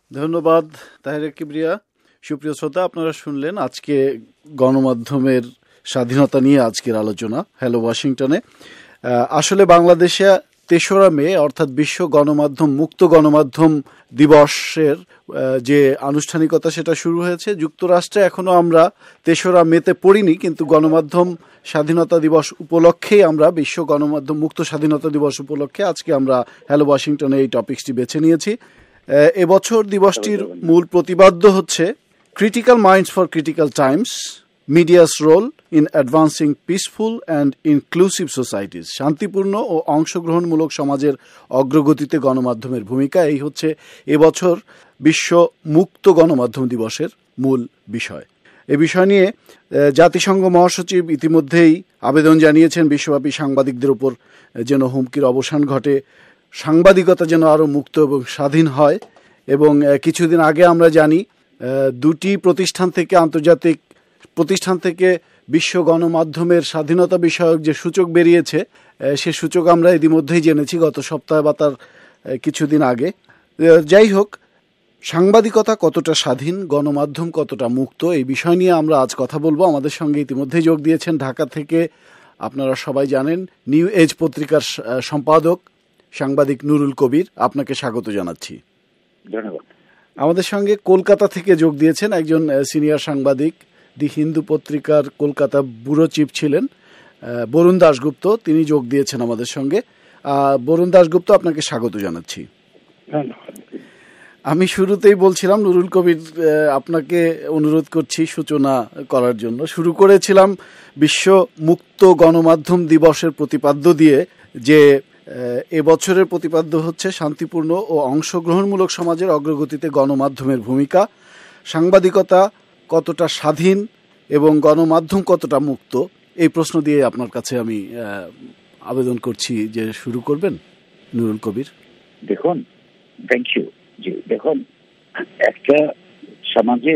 ধন্যবাদ তাহের কিবরিয়া। সুপ্রিয় শ্রোতা, আপনারা শুনলেন আজকে গণমাধ্যমের স্বাধীনতা নিয়ে আজকের আলোচনা হ্যালো ওয়াশিংটনে। আসলে বাংলাদেশে ৩রা মে অর্থাৎ বিশ্ব গণমাধ্যম মুক্ত গণমাধ্যম দিবসের যে আনুষ্ঠানিকতা সেটা শুরু হয়েছে। যুক্তরাষ্ট্রে এখনো আমরা ৩রা মেতে পড়িনি, কিন্তু গণমাধ্যম স্বাধীনতা দিবস উপলক্ষেই আমরা বিশ্ব গণমাধ্যম মুক্ত স্বাধীনতা দিবস উপলক্ষে আজকে আমরা হ্যালো ওয়াশিংটনে এই টপিকসটি বেছে নিয়েছি। এবছর দিবসটির মূল প্রতিপাদ্য হচ্ছে critical minds for critical times, media's role in advancing peaceful and inclusive societies. শান্তিপূর্ণ ও অংশগ্রহণমূলক সমাজের অগ্রগতিতে গণমাধ্যমের ভূমিকা, এই হচ্ছে এবছর বিশ্ব মুক্ত গণমাধ্যম দিবসের মূল বিষয়। এ বিষয় নিয়ে জাতিসংঘ মহাসচিব ইতিমধ্যেই আবেদন জানিয়েছেন বিশ্বব্যাপী সাংবাদিকদের উপর যেন হুমকির অবসান ঘটে, সাংবাদিকতা যেন আরও মুক্ত এবং স্বাধীন হয়। এবং কিছুদিন আগে আমরা জানি দুটি প্রতিষ্ঠান থেকে, আন্তর্জাতিক প্রতিষ্ঠান থেকে বিশ্ব গণমাধ্যমের স্বাধীনতা বিষয়ক যে সূচক বেরিয়েছে, সে সূচক আমরা ইতিমধ্যেই জেনেছি গত সপ্তাহে বা তার কিছুদিন আগে। যাই হোক, সাংবাদিকতা কতটা স্বাধীন, গণমাধ্যম কতটা মুক্ত, এই বিষয় নিয়ে আমরা আজ কথা বলবো। আমাদের সঙ্গে ইতিমধ্যেই যোগ দিয়েছেন ঢাকা থেকে, আপনারা সবাই জানেন, নিউ এজ পত্রিকার সম্পাদক সাংবাদিক নুরুল কবির। আপনাকে স্বাগত জানাচ্ছি। ধন্যবাদ। আমাদের সঙ্গে কলকাতা থেকে যোগ দিয়েছেন একজন সিনিয়র সাংবাদিক, দি হিন্দু পত্রিকার কলকাতা ব্যুরো চিফ ছিলেন বরুণ দাশগুপ্ত, তিনি যোগ দিয়েছেন আমাদের সঙ্গে। বরুণ দাশগুপ্ত, আপনাকে স্বাগত জানাচ্ছি। আমি শুরুতেই বলছিলাম নুরুল কবির, আপনাকে অনুরোধ করছি সূচনা করার জন্য। শুরু করেছিলাম বিশ্ব মুক্ত গণমাধ্যম দিবসের প্রতিপাদ্য দিয়ে, যে এবছরের প্রতিপাদ্য হচ্ছে শান্তিপূর্ণ ও অংশগ্রহণমূলক সমাজের অগ্রগতিতে গণমাধ্যমের ভূমিকা। সাংবাদিকতা কতটা স্বাধীন এবং গণমাধ্যম কতটা মুক্ত, এই প্রশ্ন দিয়ে আপনার কাছে আমি আবেদন করছি যে শুরু করবেন নুরুল কবির। দেখুন, থ্যাংক ইউ। দেখুন, একটা সমাজে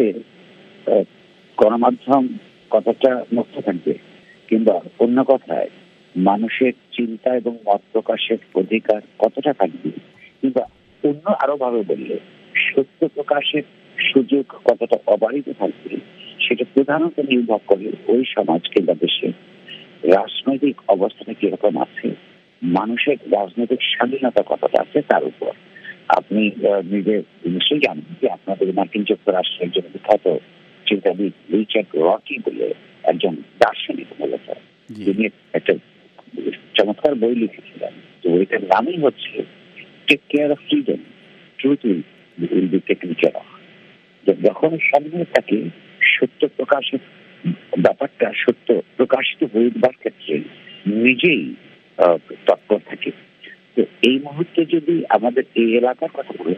গণমাধ্যম কতটা মুক্ত থাকবে, কিংবা অন্য কথায় মানুষের চিন্তা এবং মত প্রকাশের অধিকার কতটা থাকবে, কিংবা অন্য আরো ভাবে বললে সত্য প্রকাশের সুযোগ কতটা অবারিত থাকবে, সেটা প্রধানত নির্ভর করে ওই সমাজ কিংবা দেশে রাজনৈতিক অবস্থাটা কিরকম আছে, মানুষের রাজনৈতিক স্বাধীনতা কতটা আছে তার উপর। আপনি নিজে নিশ্চয়ই জানেন যে আপনাদের মার্কিন যুক্তরাষ্ট্রের একজন বিখ্যাত চিন্তাবিদ রিচার্ড রকি বলে একজন দার্শনিক মূলত, তিনি একটা চমৎকার বই লিখেছিলেন। তো ওইটার নামই হচ্ছে take care of freedom, truth will be taken care of. যখন সামনে থাকে সত্য প্রকাশের ব্যাপারটা, সত্য প্রকাশিত হইবার ক্ষেত্রে নিজেই তৎপর থাকে। তো এই মুহূর্তে যদি আমাদের এই এলাকার কথা বলি,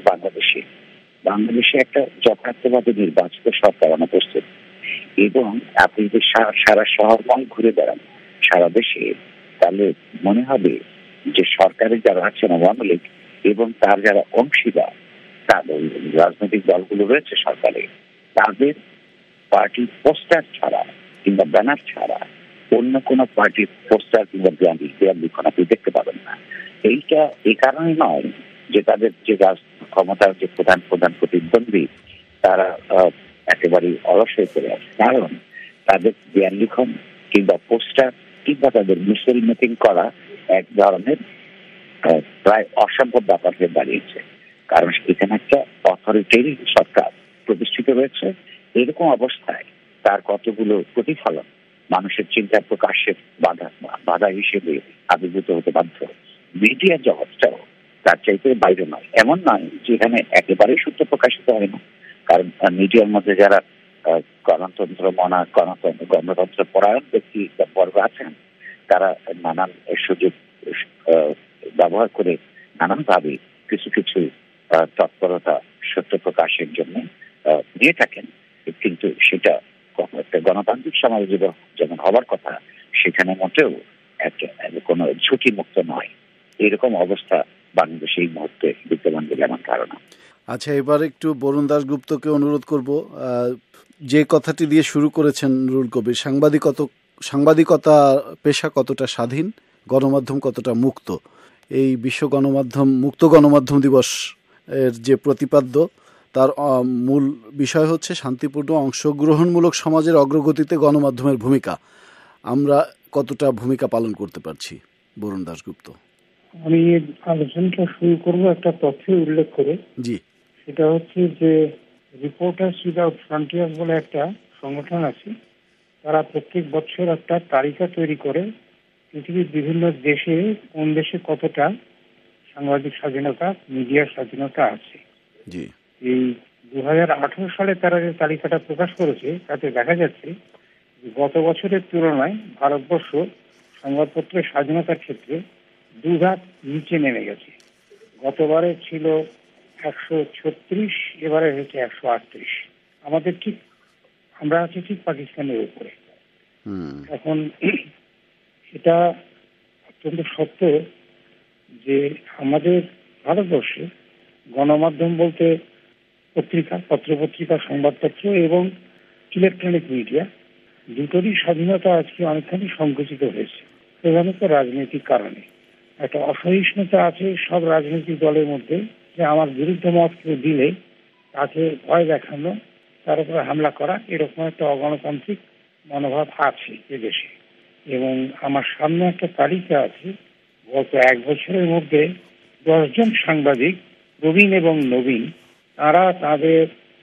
বাংলাদেশে একটা যথার্থভাবে নির্বাচিত সরকার আমরা প্রস্তুত, এবং আপনি যদি সারা শহরময় ঘুরে বেড়ান সারা দেশে, তাহলে মনে হবে যে সরকারের যারা আছেন আওয়ামী লীগ এবং তার যারা অংশীদার, তাদের রাজনৈতিক দলগুলো রয়েছে সরকারে, তাদের পার্টির পোস্টার ছাড়া কিংবা ব্যানার ছাড়া অন্য কোন পার্টির পোস্টার কিংবা দেয়াল লিখন আপনি দেখতে পাবেন না। এইটা এই কারণে নয় যে তাদের যে ক্ষমতার যে প্রধান প্রতিদ্বন্দ্বী তারা একেবারে অলস হয়ে পড়ে আছে, কারণ তাদের দেয়াল লিখন কিংবা পোস্টার কিংবা তাদের মিছিল মিটিং করা এক ধরনের প্রায় অসম্ভব ব্যাপার হয়ে দাঁড়িয়েছে। কারণ এখানে একটা অথরিটেরি সরকার প্রতিষ্ঠিত রয়েছে। এরকম অবস্থায় তার কতগুলো প্রতিফলন মানুষের চিন্তা প্রকাশের বাধা হিসেবে আবির্ভূত হতে বাধ্য। মিডিয়া জগৎটাও তার চাইতে বাইরে নয়। এমন নয় যেখানে একেবারেই সত্য প্রকাশিত হয় না, কারণ মিডিয়ার মধ্যে যারা গণতন্ত্র পরায়ণ ব্যক্তি বর্গ আছেন, তারা নানান সুযোগ ব্যবহার করে নানানভাবে কিছু কিছু তৎপরতা সত্য প্রকাশের জন্য নিয়ে থাকেন। কিন্তু সেটা একটা গণতান্ত্রিক সমাজে যেমন হবার কথা, সেখানে মোটেও একটা কোনো ঝুঁকি মুক্ত নয়। এরকম অবস্থা বাংলাদেশে এই মুহূর্তে বিদ্যমান বলে আমার ধারণা। আচ্ছা, এবার একটু বরুণ দাশগুপ্তকে অনুরোধ করব, যে কথাটি দিয়ে শুরু করেছেন নুরুল কবির, সাংবাদিকতা পেশা কতটা স্বাধীন, গণমাধ্যম কতটা মুক্ত, এই বিশ্ব মুক্ত গণমাধ্যম দিবস এর যে প্রতিপাদ্য তার মূল বিষয় হচ্ছে শান্তিপূর্ণ অংশগ্রহণমূলক সমাজের অগ্রগতিতে গণমাধ্যমের ভূমিকা। আমরা কতটা ভূমিকা পালন করতে পারছি? বরুণ দাশগুপ্ত। আমি আলোচনাটা শুরু করব একটা তথ্যের উল্লেখ করে। জি। সেটা হচ্ছে যে রিপোর্টার্স উইদাউট ফ্রন্টিয়ার্স বলে একটা সংগঠন আছে। তারা প্রত্যেক বছর একটা তালিকা তৈরি করে পৃথিবীর বিভিন্ন দেশে কোন দেশে কতটা সাংবাদিক স্বাধীনতা, মিডিয়ার স্বাধীনতা আছে। জি। এই 2018 সালে তারা যে তালিকাটা প্রকাশ করেছে তাতে দেখা যাচ্ছে যে গত বছরের তুলনায় ভারতবর্ষ সংবাদপত্রের স্বাধীনতার ক্ষেত্রে দুধাপ নিচে নেমে গেছে। গতবারে ছিল 136, এবারে হয়েছে 138। আমাদের ঠিক আমরা আছি ঠিক পাকিস্তানের উপরে। এখন এটা অত্যন্ত সত্য যে আমাদের ভারতবর্ষে গণমাধ্যম বলতে পত্রিকা, পত্রপত্রিকা, সংবাদপত্র এবং ইলেকট্রনিক মিডিয়া দুটোরই স্বাধীনতা আজকে অনেকখানি সংকুচিত হয়েছে, প্রধানত রাজনৈতিক কারণে। একটা অসহিষ্ণুতা আছে সব রাজনৈতিক দলের মধ্যে যে আমার বিরুদ্ধ মত কেউ দিলে তাকে ভয় দেখানো, তার উপরে হামলা করা, এরকম একটা অগণতান্ত্রিক মনোভাব আছে এদেশে। এবং আমার সামনে একটা তালিকা আছে, গত 1 বছরের মধ্যে 10 জন সাংবাদিক, প্রবীণ এবং নবীন, তারা তাদের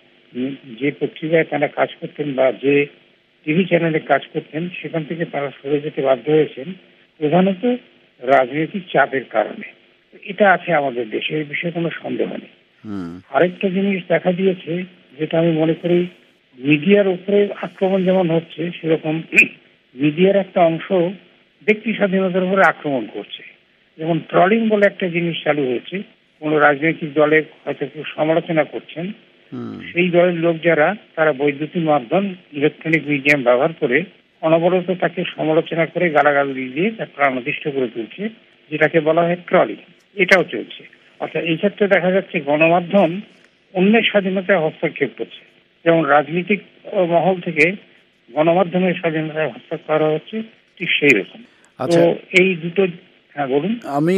যে পত্রিকায় তারা কাজ করতেন বা যে টিভি চ্যানেলে কাজ করতেন সেখান থেকে তারা সরে যেতে বাধ্য হয়েছেন, প্রধানত রাজনৈতিক চাপের কারণে। এটা আছে আমাদের দেশে, এই বিষয়ে কোনো সন্দেহ নেই। আরেকটা জিনিস দেখা দিয়েছে যেটা আমি মনে করি, মিডিয়ার উপরে আক্রমণ যেমন হচ্ছে সেরকম মিডিয়ার একটা অংশ ব্যক্তি স্বাধীনতার উপরে আক্রমণ করছে। যেমন ট্রলিং বলে একটা জিনিস চালু হয়েছে, কোনো রাজনৈতিক দলের হয়তো কেউ সমালোচনা করছেন, সেই দলের লোক যারা তারা বৈদ্যুতিক মাধ্যম, ইলেকট্রনিক মিডিয়াম ব্যবহার করে অনবরত তাকে সমালোচনা করে গালাগালি দিয়ে তাকে অনির্দিষ্ট করে তুলছে, যেটাকে বলা হয় ট্রলিং। এটাও চলছে। অর্থাৎ এই ক্ষেত্রে দেখা যাচ্ছে গণমাধ্যম অন্যের স্বাধীনতায় হস্তক্ষেপ করছে। যেমন রাজনৈতিক মহল থেকে গণমাধ্যমের স্বাধীনতায় হস্তক্ষেপ করা হচ্ছে, ঠিক সেই রকম। তো এই দুটো। হ্যাঁ বলুন।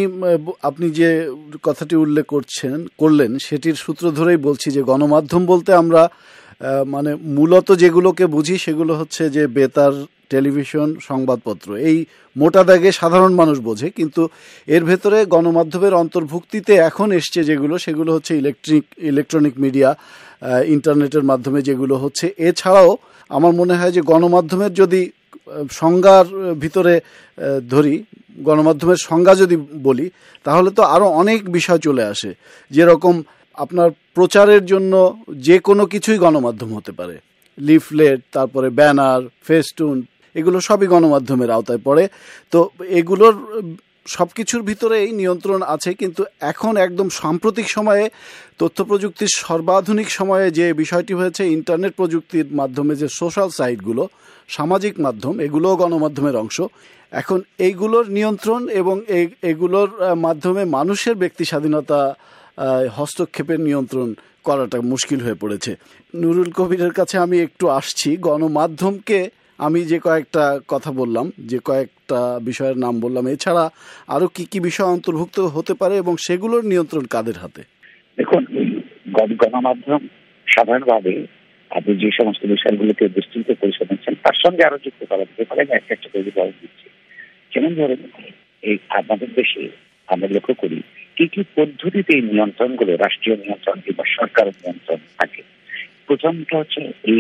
আপনি যে কথাটি উল্লেখ করলেন সেটির সূত্র ধরেই বলছি যে গণমাধ্যম বলতে আমরা মানে মূলত যেগুলোকে বুঝি সেগুলো হচ্ছে যে বেতার, টেলিভিশন, সংবাদপত্র, এই মোটা দাগে সাধারণ মানুষ বোঝে। কিন্তু এর ভেতরে গণমাধ্যমের অন্তর্ভুক্তিতে এখন এসছে যেগুলো, সেগুলো হচ্ছে ইলেকট্রনিক মিডিয়া, ইন্টারনেটের মাধ্যমে যেগুলো হচ্ছে। এছাড়াও আমার মনে হয় যে গণমাধ্যমের যদি সংজ্ঞার ভিতরে ধরি, গণমাধ্যমের সংজ্ঞা যদি বলি, তাহলে তো আরো অনেক বিষয় চলে আসে। যেরকম আপনার প্রচারের জন্য যে কোনো কিছুই গণমাধ্যম হতে পারে, লিফলেট, তারপরে ব্যানার, ফেস্টুন, এগুলো সবই গণমাধ্যমের আওতায় পড়ে। তো এগুলোর সবকিছুর ভিতরেই নিয়ন্ত্রণ আছে। কিন্তু এখন একদম সাম্প্রতিক সময়ে তথ্য প্রযুক্তির সর্বাধুনিক সময়ে যে বিষয়টি হয়েছে, ইন্টারনেট প্রযুক্তির মাধ্যমে যে সোশ্যাল সাইটগুলো, সামাজিক মাধ্যম, এগুলোও গণমাধ্যমের অংশ। এখন এইগুলোর নিয়ন্ত্রণ এবং এগুলোর মাধ্যমে মানুষের ব্যক্তি স্বাধীনতা হস্তক্ষেপের নিয়ন্ত্রণ করাটা মুশকিল হয়ে পড়েছে। নুরুল কবিরের কাছে আমি একটু আসছি। গণমাধ্যমকে আমি যে কয়েকটা কথা বললাম, যে কয়েকটা বিষয়ের নাম বললাম, এছাড়া আরো কি কি বিষয় অন্তর্ভুক্ত হতে পারে এবং সেগুলোর নিয়ন্ত্রণ কাদের হাতে? দেখুন, গণমাধ্যম সাধারণভাবে আপনি যে সমস্ত বিষয়গুলোকে বিস্তৃত করে শুনেছেন তার সঙ্গে আরো যুক্ত করা যেতে পারে। আমি একটা করে উদাহরণ দিচ্ছি। যেমন ধরেন, এই আমাদের দেশে আমরা লক্ষ্য করি কি কি পদ্ধতিতে এই নিয়ন্ত্রণগুলো, রাষ্ট্রীয় নিয়ন্ত্রণ কিংবা সরকারের নিয়ন্ত্রণ থাকে। প্রথমটা হচ্ছে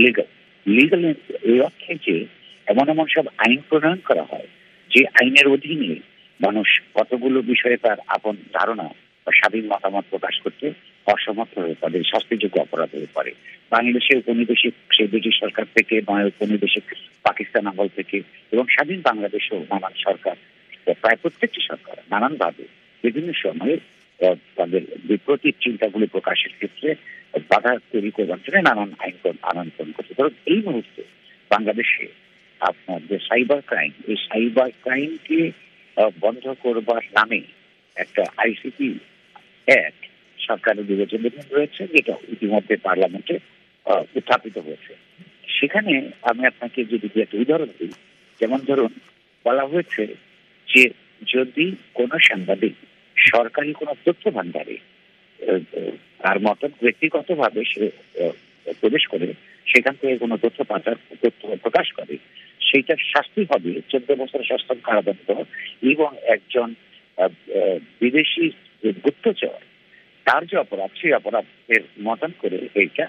লিগাল এই অর্থে যে এমন এমন সব আইন প্রণয়ন করা হয় যে আইনের অধীনে মানুষ কতগুলো বিষয়ে তার আপন ধারণা বা স্বাধীন মতামত প্রকাশ করতে অসমর্থ হয়ে পড়ে, শাস্তিযোগ্য অপরাধ হয়ে পড়ে। বাংলাদেশে উপনিবেশিক সেই ব্রিটিশ সরকার থেকে, উপনিবেশিক পাকিস্তান আমল থেকে এবং স্বাধীন বাংলাদেশেও নানান সরকার, প্রায় প্রত্যেকটি সরকার নানানভাবে বিভিন্ন সময়ে তাদের বিপ্লবী চিন্তাগুলি প্রকাশের ক্ষেত্রে বাধা তৈরি করবার জন্য নানান আইন আনয়ন করছে। ধরুন এই মুহূর্তে বাংলাদেশে আপনার যে সাইবার ক্রাইম, এই সাইবার ক্রাইমকে বন্ধ করবার নামে একটা আইসিটি অ্যাক্ট সরকারের বিবেচনাধীন রয়েছে, যেটা ইতিমধ্যে পার্লামেন্টে উত্থাপিত হয়েছে। সেখানে আমি আপনাকে যদি একটা উদাহরণ দিই, যেমন ধরুন বলা হয়েছে যে যদি কোনো সাংবাদিক সরকারি কোনো তথ্য ভান্ডারে তার মতন ব্যক্তিগতভাবে সে প্রবেশ করে সেখান থেকে কোনো তথ্য প্রকাশ করে, সেইটার শাস্তি হবে 14 বছরের সশ্রম কারাদণ্ড এবং একজন বিদেশি গুপ্তচর তার যে অপরাধ সেই অপরাধের মতন করে এইটা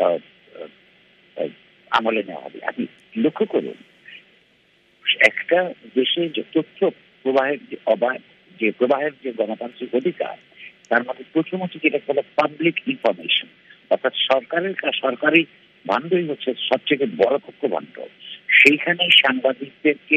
আমলে নেওয়া হবে। আপনি লক্ষ্য করুন, একটা দেশে যে তথ্য প্রবাহের যে প্রবাহের যে গণতান্ত্রিক অধিকার, তার মধ্যে প্রথমত যেটা বলে পাবলিক ইনফরমেশন, অর্থাৎ সরকারি ভাণ্ডই হচ্ছে সবচেয়ে বড় তথ্য ভাণ্ড। সেইখানে সাংবাদিকদেরকে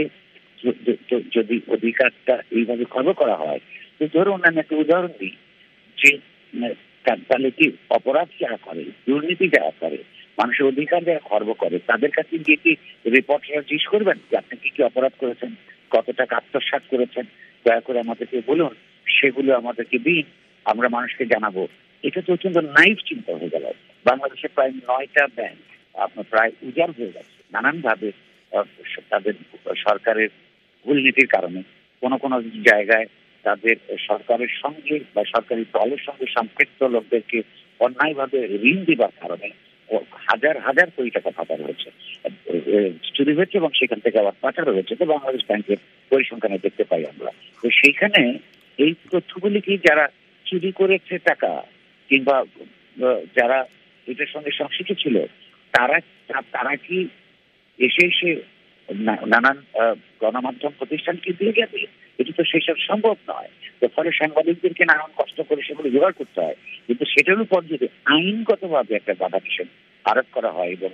যদি অধিকারটা এইভাবে খর্ব করা হয়, তো ধরুন আমি একটা উদাহরণ দিই, যে তাহলে কি অপরাধ যারা করে, দুর্নীতি যারা করে, মানুষের অধিকার যারা খর্ব করে, তাদের কাছে গিয়ে কি রিপোর্টাররা জিজ্ঞেস করবেন যে আপনি কি কি অপরাধ করেছেন, কত টাকা আত্মসাৎ করেছেন, দয়া করে আমাদেরকে বলুন, সেগুলো আমাদেরকে দিন, আমরা মানুষকে জানাবো? এটা তো অত্যন্ত নাইভ চিন্তা হয়ে গেল। বাংলাদেশে প্রায় 9টা ব্যাংক আপনার প্রায় উজাড় হয়ে গেছে নানানভাবে তাদের সরকারের ভুল নীতির কারণে। কোনো কোনো জায়গায় তাদের সরকারের সঙ্গে বা সরকারি দলের সঙ্গে সম্পৃক্ত লোকদেরকে অন্যায়ভাবে ঋণ দেবার কারণে হাজার হাজার কোটি টাকা পাচার হয়েছে, চুরি হয়েছে এবং সেখান থেকে আবার পাচার হয়েছে। তো বাংলাদেশ ব্যাংকের পরিসংখ্যানে দেখতে পাই আমরা। তো সেইখানে এই তথ্যগুলি কি যারা চুরি করেছে টাকা কিংবা যারা এটার সঙ্গে সংশ্লিষ্ট ছিল, তারা কি এসে নানান গণমাধ্যম প্রতিষ্ঠানকে দিয়ে যাবে? এটি তো সেসব সম্ভব নয়। তো ফলে সাংবাদিকদেরকে নানান কষ্ট করে সেগুলো জোগাড় করতে হয়। কিন্তু সেটার উপর যদি আইনগতভাবে একটা বাধা নিষেধ আরোপ করা হয় এবং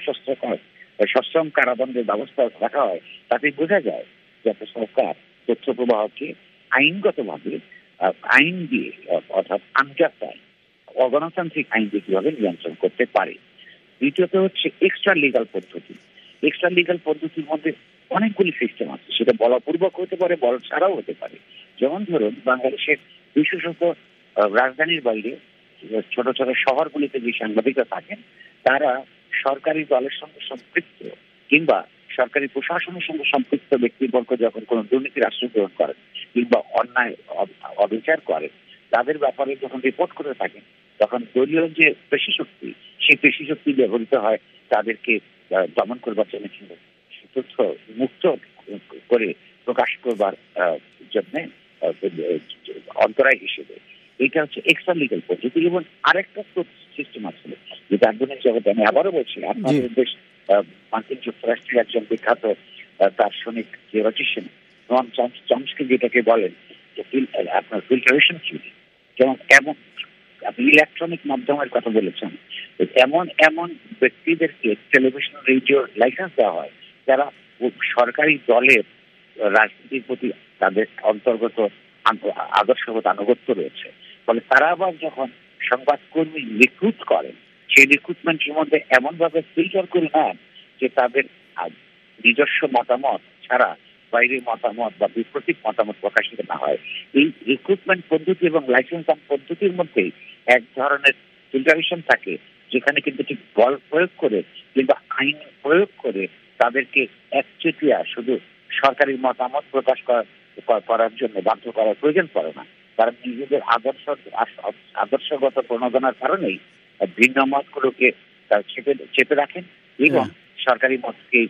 সশ্রম কারাদণ্ডের ব্যবস্থা রাখা হয়, তাতে বোঝা যায় যে একটা সরকার তথ্য প্রবাহকে আইনগতভাবে আইন দিয়ে, অর্থাৎ আনজাত আইন, অগণতান্ত্রিক আইন দিয়ে কিভাবে নিয়ন্ত্রণ করতে পারে। দ্বিতীয়ত হচ্ছে এক্সট্রা লিগাল পদ্ধতি। এক্সট্রা লিগাল পদ্ধতির মধ্যে অনেকগুলি সিস্টেম আছে, সেটা বলপূর্বক হতে পারে, বল ছাড়াও হতে পারে। যেমন ধরুন, বাংলাদেশের বিশেষত রাজধানীর বাইরে ছোট ছোট শহরগুলিতে যে সাংবাদিকরা থাকেন, তারা সরকারি দলের সঙ্গে সম্পৃক্ত কিংবা সরকারি প্রশাসনের সঙ্গে সম্পৃক্ত ব্যক্তিবর্গ যখন কোনো দুর্নীতির আশ্রয় গ্রহণ করেন কিংবা অন্যায় অবিচার করেন, তাদের ব্যাপারে যখন রিপোর্ট করে থাকেন, তখন দলীয় যে পেশি শক্তি, সেই পেশি শক্তি ব্যবহৃত হয় তাদেরকে দমন করবার জন্য, তথ্য মুক্ত করে প্রকাশ করবার জন্য অন্তরায় হিসেবে। এটা হচ্ছে এক্সট্রা লিগাল পদ্ধতি। এবং আরেকটা সিস্টেম আছে যেটা আধুনিক জগতে, আমি আবারও বলছি, আপনাদের দেশ মার্কিন যুক্তরাষ্ট্রের একজন বিখ্যাত দার্শনিক থিওরিটিশিয়ান নোয়াম চমস্কি যেটাকে বলেন যে আপনার ফিল্টারেশন থিওরি। যেমন এমন আপনি ইলেকট্রনিক মাধ্যমের কথা বলেছেন, এমন এমন ব্যক্তিদেরকে টেলিভিশন রেডিও লাইসেন্স দেওয়া হয় যারা সরকারি দলের রাজনীতির প্রতি তাদের অন্তর্গত আদর্শগত আনুগত্য রয়েছে। ফলে তারা আবার যখন সংবাদকর্মী রিক্রুট করেন, সেই রিক্রুটমেন্টের মধ্যে এমনভাবে ফিল্টার করে নেন যে তাদের নিজস্ব মতামত ছাড়া বাইরের মতামত বা বিপ্রতীক মতামত প্রকাশিত না হয়। এই রিক্রুটমেন্ট পদ্ধতি এবং লাইসেন্স পদ্ধতির মধ্যে এক ধরনের ফিল্টারেশন থাকে, যেখানে কিন্তু ঠিক বল প্রয়োগ করে কিংবা আইন প্রয়োগ করে তাদেরকে একচেটিয়া শুধু সরকারি মতামত প্রকাশ করার জন্য বাধ্য করার প্রয়োজন পড়ে না। কারণ নিজেদের আদর্শগত প্রণোদনার কারণেই ভিন্ন মতগুলোকে চেপে রাখেন এবং সরকারি মতকে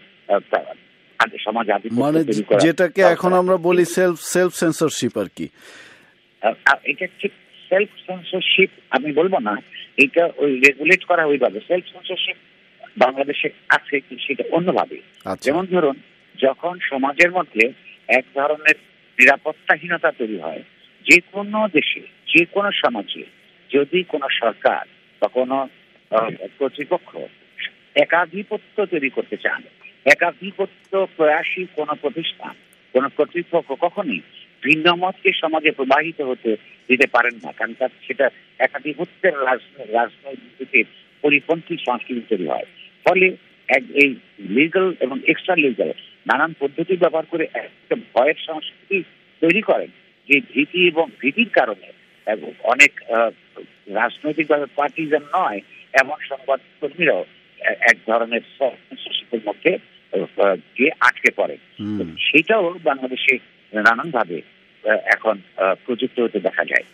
সমাজ মানে যেটাকে এখন আমরা বলি সেলফ সেন্সরশিপ আর কি। এটা ঠিক সেলফ সেন্সরশিপ আমি বলবো না, এটা ওই রেগুলেট করা ওইভাবে। সেলফ সেন্সরশিপ বাংলাদেশে আছে, সেটা অন্যভাবে। যেমন ধরুন, যখন সমাজের মধ্যে এক ধরনের নিরাপত্তাহীনতা তৈরি হয়, যে কোনো দেশে, যে কোনো সমাজে, যদি কোনো সরকার বা কোনো কর্তৃপক্ষ একাধিপত্য তৈরি করতে চান, একাধিপত্য প্রয়াসী কোনো প্রতিষ্ঠান, কোনো কর্তৃপক্ষ কখনই ভিন্ন মতকে সমাজে প্রবাহিত হতে দিতে পারেন না। কারণ সেটা একাধিপত্যের রাজনৈতিক পরিপন্থী সংস্কৃতি তৈরি হয়। ফলে এই লিগাল এবং এক্সট্রা লিগাল নানান পদ্ধতি ব্যবহার করে একটা ভয়ের সংস্কৃতি তৈরি করেন, যে ভীতি এবং ভীতির কারণে অনেক রাজনৈতিকভাবে পার্টিজান নয় এমন সংবাদকর্মীরাও এক ধরনের সেন্সরশিপের মধ্যে গিয়ে আটকে পড়ে। সেটাও বাংলাদেশে নানানভাবে এখন প্রযুক্ত হতে দেখা যায়।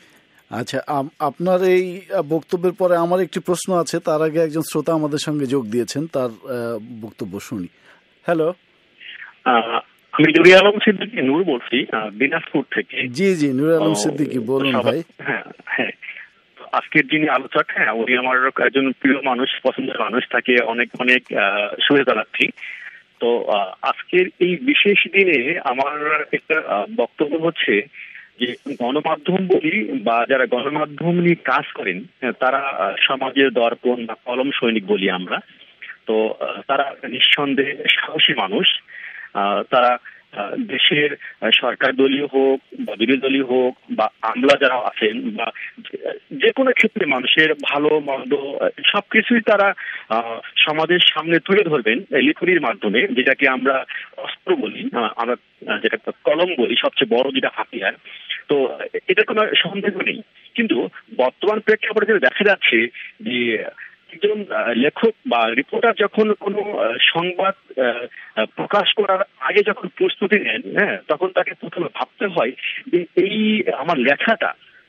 আচ্ছা, আপনার এই বক্তব্যের পরে আমার একটি প্রশ্ন আছে, তার আগে একজন শ্রোতা আমাদের সঙ্গে যোগ দিয়েছেন, তার বক্তব্য শুনি। হ্যালো, আমি নুরি আলম সিদ্দিকী নূর বলছি দিনাজপুর থেকে। জি জি, নুর আলম সিদ্দিকী, বলুন ভাই। হ্যাঁ হ্যাঁ, আজকের যিনি আলোচক, হ্যাঁ উনি আমার একজন প্রিয় মানুষ, পছন্দের মানুষ, তাকে অনেক অনেক শুভেচ্ছা জানাচ্ছি। তো আজকের এই বিশেষ দিনে আমার একটা বক্তব্য হচ্ছে যে গণমাধ্যম বলি বা যারা গণমাধ্যম নিয়ে কাজ করেন তারা সমাজের দর্পণ বা কলম সৈনিক বলি আমরা। তো তারা নিঃসন্দেহে সাহসী মানুষ। তারা দেশের সরকার দলীয় হোক বা বিরোধী দলীয় হোক বা আমলা যারা আছেন বা যে কোনো ক্ষেত্রে মানুষের ভালো মন্দ সবকিছুই তারা সমাজের সামনে তুলে ধরবেন লিখনির মাধ্যমে, যেটাকে আমরা অস্ত্র বলি, আমরা যেটা কলম বলি, সবচেয়ে বড় যেটা হাতিয়ার। তো এটা কোনো সন্দেহ নেই। কিন্তু বর্তমান প্রেক্ষাপটে যেটা দেখা যাচ্ছে যে একজন লেখক বা রিপোর্টার যখন কোনো সংবাদ প্রকাশ করার আগে যখন প্রস্তুতি নেন, হ্যাঁ, তখন তাকে প্রথমে ভাবতে হয় যে এই আমার লেখাটা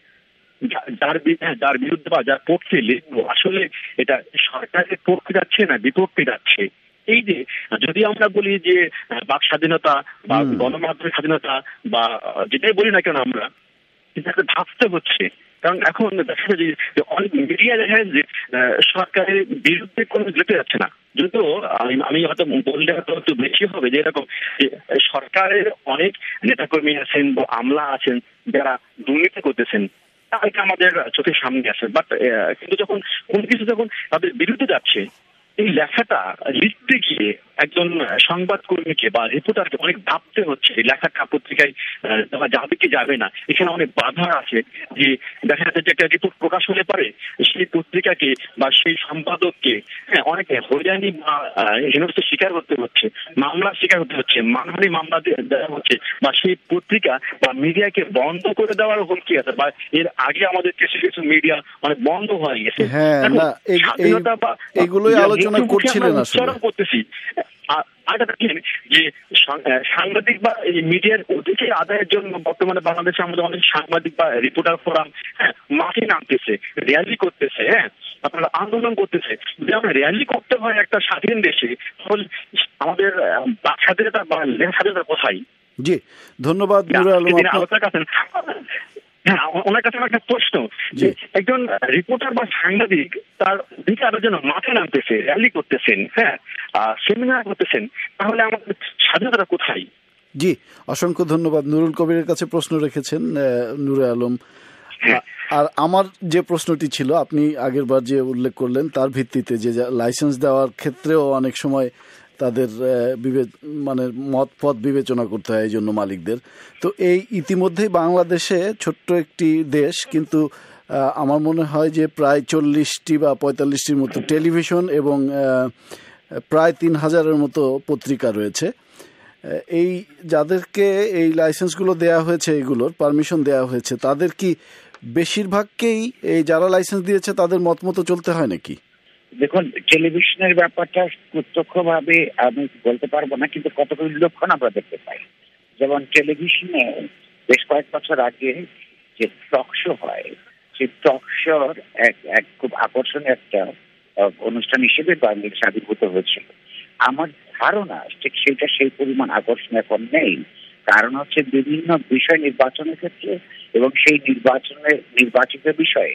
যার বিরুদ্ধে বা যার পক্ষে লিখবো আসলে এটা সরকারের পক্ষে যাচ্ছে না বিপক্ষে যাচ্ছে। এই যে যদি আমরা বলি যে বাক স্বাধীনতা বা গণমাধ্যমের স্বাধীনতা বা যেটাই বলি না কেন, আমরা এটাকে ভাবতে হচ্ছে। কারণ এখন দেখা যায় যে অনেক মিডিয়া দেখা যায় যে সরকারের বিরুদ্ধে কোনো যেতে যাচ্ছে না। যদিও আমি হয়তো বললে হয়তো একটু বেশি হবে যে এরকম সরকারের অনেক নেতাকর্মী আছেন বা আমলা আছেন যারা দুর্নীতি করতেছেন, তাদেরকে আমাদের চোখের সামনে আসে। বাট কিন্তু যখন কোন কিছু যখন তাদের বিরুদ্ধে যাচ্ছে, এই লেখাটা লিখতে গিয়ে একজন সংবাদকর্মীকে বা রিপোর্টারকে অনেক ভাবতে হচ্ছে। এই লেখাটা পত্রিকায় যাবে কি যাবে না, এখানে অনেক বাধা আছে। যে দেখা যাচ্ছে যে একটা রিপোর্ট প্রকাশ হলে পারে সেই পত্রিকাকে বা সেই সম্পাদককে অনেক হয়রানি বা হেনস্থার শিকার হতে হচ্ছে, মামলার শিকার হতে হচ্ছে, মানহানি মামলা দেওয়া হচ্ছে, বা সেই পত্রিকা বা মিডিয়াকে বন্ধ করে দেওয়ার হুমকি আছে। বা এর আগে আমাদের কিছু কিছু মিডিয়া অনেক বন্ধ হয়ে গেছে। স্বাধীনতা বা এগুলোই আলোচনা করছিলেন আসলে করতেছি। আর দেখেন যে সাংবাদিক বা মিডিয়ার অধিকার আদায়ের জন্য বর্তমানে বাংলাদেশে আমাদের অনেক সাংবাদিক বা রিপোর্টার ফোরাম মাঠে নামতেছে, র্যালি করতেছে, আপনারা আন্দোলন করতেছে। যদি আমরা র্যালি করতে হয় একটা স্বাধীন দেশে, তাহলে আমাদের স্বাধীনতা বা স্বাধীনতা কোথায়? জি, ধন্যবাদ নুর আলম। আলোচনা আছেন, হ্যাঁ, ওনার কাছে আমার একটা প্রশ্ন যে একজন রিপোর্টার বা সাংবাদিক তার অধিকারের জন্য মাঠে নামতেছে, র্যালি করতেছেন, সেমিনার করতেছেন, তাহলে আমাদের স্বাধীনতা কোথায়? জি, অসংখ্য ধন্যবাদ। নুরুল কবিরের কাছে প্রশ্ন রেখেছেন নূরে আলম। আর আমার যে প্রশ্নটি ছিল, আপনি আগেরবার যে উল্লেখ করলেন তার ভিত্তিতে যে লাইসেন্স দেওয়ার ক্ষেত্রেও অনেক সময় তাদের মানে মত পথ বিবেচনা করতে হয় এই জন্য মালিকদের। তো এই ইতিমধ্যেই বাংলাদেশে ছোট্ট একটি দেশ, কিন্তু আমার মনে হয় যে প্রায় 40টি বা 45টির মতো টেলিভিশন এবং প্রায় 3000-এর মতো পত্রিকা রয়েছে। এই যাদেরকে এই লাইসেন্সগুলো দেয়া হয়েছে, এগুলোর পারমিশন দেয়া হয়েছে, তাদের কি বেশিরভাগকেই এই যারা লাইসেন্স দিয়েছে তাদের মত মতো চলতে হয় নাকি? দেখুন, টেলিভিশনের ব্যাপারটা প্রত্যক্ষভাবে আমি বলতে পারবো না, কিন্তু কতগুলি লক্ষণ আমরা দেখতে পাই। যেমন টেলিভিশনে বেশ কয়েক বছর আগে যে টক শো হয়, সেই টক শোর এক খুব আকর্ষণীয় একটা অনুষ্ঠান হিসেবে বাংলাদেশ আবির্ভূত হয়েছিল। আমার ধারণা ঠিক সেটা সেই পরিমাণ আকর্ষণ এখন নেই। কারণ হচ্ছে বিভিন্ন বিষয় নির্বাচনের ক্ষেত্রে এবং সেই নির্বাচিত বিষয়ে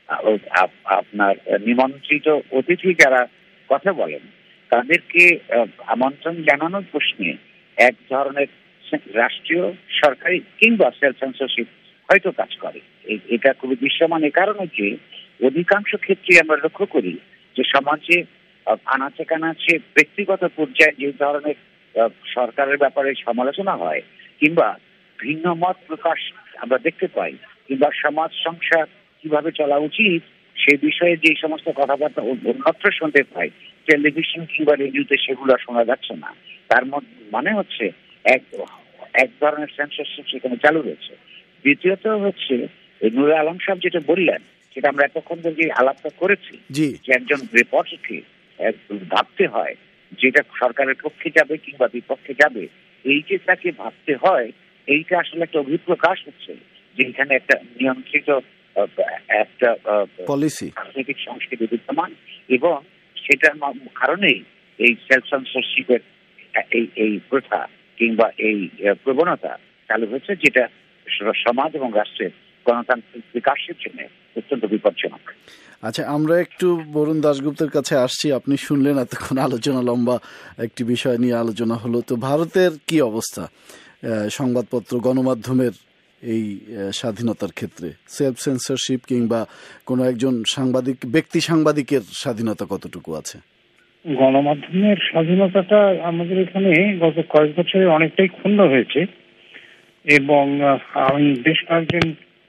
আপনার নিমন্ত্রিত অতিথি যারা কথা বলেন তাদেরকে আমন্ত্রণ জানানোর প্রশ্নে এক ধরনের রাষ্ট্রীয় সরকারি কিংবা সেলফ সেন্সরশিপ হয়তো কাজ করে। এটা খুবই দৃশ্যমান এই কারণে যে অধিকাংশ ক্ষেত্রে আমরা লক্ষ্য করি যে সমাজে আনাচে কানাচে ব্যক্তিগত পর্যায়ে যে ধরনের সরকারের ব্যাপারে সমালোচনা হয় কিংবা ভিন্ন মত প্রকাশ আমরা দেখতে পাই, কিংবা সমাজ সংসার কিভাবে চলা উচিত সেই বিষয়ে যে সমস্ত কথাবার্তা অন্যত্র শুনতে পাই, টেলিভিশন কিংবা রেডিওতে সেগুলো শোনা যাচ্ছে না। তার মানে হচ্ছে এক ধরনের সেন্সরশিপ সেখানে চালু রয়েছে। দ্বিতীয়ত হচ্ছে নুরে আলম সাহেব যেটা বললেন সেটা আমরা এতক্ষণ ধরে আলাপটা করেছি যে একজন রিপোর্টারকে ভাবতে হয় যেটা সরকারের পক্ষে যাবে কিংবা বিপক্ষে যাবে, এই যে তাকে ভাবতে হয়, এইটা আসলে একটা অভিপ্রকাশ হচ্ছে যে এখানে একটা নিয়ন্ত্রিত একটা পলিসি রাজনৈতিক সংস্কৃতি বিদ্যমান, এবং সেটার কারণেই এই সেলফ সেন্সরশিপের এই প্রথা কিংবা এই প্রবণতা চালু হয়েছে, যেটা সমাজ এবং রাষ্ট্রের গণতান্ত্রিক বিকাশের জন্য অত্যন্ত বিপজ্জনক। আচ্ছা, আমরা একটু বরুণ দাশগুপ্তের কাছে আসছি। আপনি শুনলেন এতক্ষণ আলোচনা, লম্বা একটি বিষয় নিয়ে আলোচনা হলো। তো ভারতের কি অবস্থা সংবাদপত্র গণমাধ্যমের এই স্বাধীনতার ক্ষেত্রে? সেলফ সেন্সরশিপ কিংবা কোনো একজন ব্যক্তি সাংবাদিকের স্বাধীনতা কতটুকু আছে? গণমাধ্যমের স্বাধীনতাটা আমাদের এখানে গত কয়েক বছরে অনেকটাই ক্ষুণ্ণ হয়েছে, এবং আমি বেশ কয়েকজন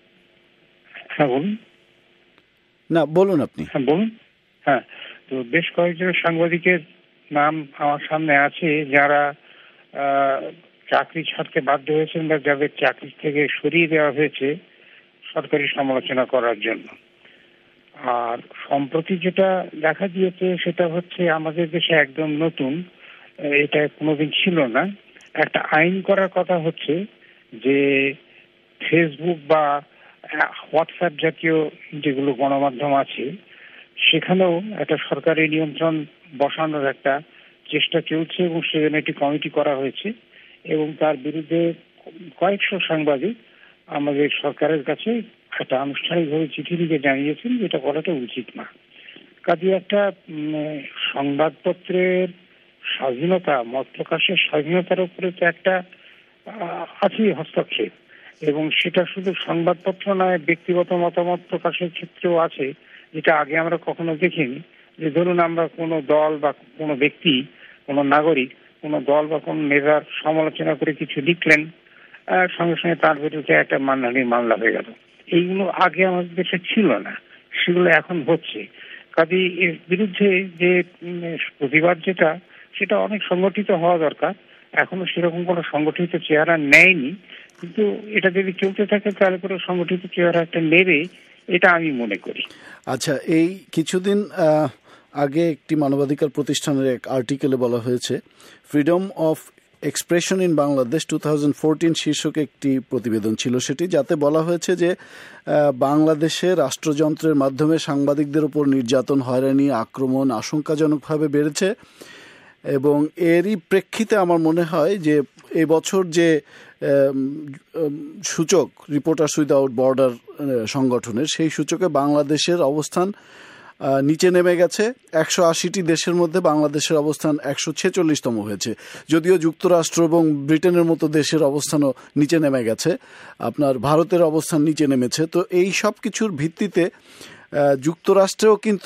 বলুন আপনি। বলুন। হ্যাঁ, তো বেশ কয়েকজন সাংবাদিকের নাম আমার সামনে আছে যারা চাকরি ছাড়তে বাধ্য হয়েছেন বা যাদের চাকরি থেকে সরিয়ে দেওয়া হয়েছে সরকারি সমালোচনা করার জন্য। আর সম্প্রতি যেটা দেখা দিয়েছে সেটা হচ্ছে আমাদের দেশে একদম নতুন, এটা কোনোদিন ছিল না, একটা আইন করার কথা হচ্ছে যে ফেসবুক বা হোয়াটসঅ্যাপ জাতীয় যেগুলো গণমাধ্যম আছে সেখানেও একটা সরকারি নিয়ন্ত্রণ বসানোর একটা চেষ্টা চলছে, এবং সেখানে একটি কমিটি করা হয়েছে, এবং তার বিরুদ্ধে কয়েকশো সাংবাদিক আমাদের সরকারের কাছে একটা আনুষ্ঠানিকভাবে চিঠি লিখে জানিয়েছেন যে এটা করাটা উচিত না। কাজে একটা সংবাদপত্রের স্বাধীনতা, মত প্রকাশের স্বাধীনতার উপরে তো একটা আছে হস্তক্ষেপ, এবং সেটা শুধু সংবাদপত্র নয়, ব্যক্তিগত মতামত প্রকাশের ক্ষেত্রেও আছে, যেটা আগে আমরা কখনো দেখিনি। যে ধরুন আমরা কোনো দল বা কোনো ব্যক্তি, কোনো নাগরিক কোনো দল বা কোনো নেতার সমালোচনা করে কিছু লিখলেন, সঙ্গে সঙ্গে তার বিরুদ্ধে একটা মানহানির মামলা হয়ে গেল। এইগুলো আগে আমাদের দেশে ছিল না, সেগুলো এখন হচ্ছে। কাজে এর বিরুদ্ধে যে প্রতিবাদ যেটা, সেটা অনেক সংগঠিত হওয়া দরকার। এখনো সেরকম কোনো সংগঠিত চেহারা নেয়নি, কিন্তু এটা যদি চলতে থাকে তাহলে করে সংগঠিত চেহারা একটা নেবে, এটা আমি মনে করি। আচ্ছা, এই কিছুদিন আগে একটি মানবাধিকার প্রতিষ্ঠানের এক আর্টিকেলে বলা হয়েছে freedom of expression in Bangladesh 2014 শীর্ষক একটি প্রতিবেদন ছিল সেটি, যাতে বলা হয়েছে যে বাংলাদেশে রাষ্ট্রযন্ত্রের মাধ্যমে সাংবাদিকদের উপর নির্যাতন, হয়রানি, আক্রমণ আশঙ্কাজনকভাবে বেড়েছে। এবং এরই প্রেক্ষিতে আমার মনে হয় যে এবছর যে সূচক রিপোর্টার্স উইদাউট বর্ডার সংগঠনের, সেই সূচকে বাংলাদেশের অবস্থান নিচে নেমে গেছে। 180টি দেশের মধ্যে বাংলাদেশের অবস্থান 146তম হয়েছে। যদিও যুক্তরাষ্ট্র এবং ব্রিটেনের মতো দেশের অবস্থানও নিচে নেমে গেছে, আপনার ভারতের অবস্থান নিচে নেমেছে। তো এই সব কিছুর ভিত্তিতে যুক্তরাষ্ট্রেও কিন্তু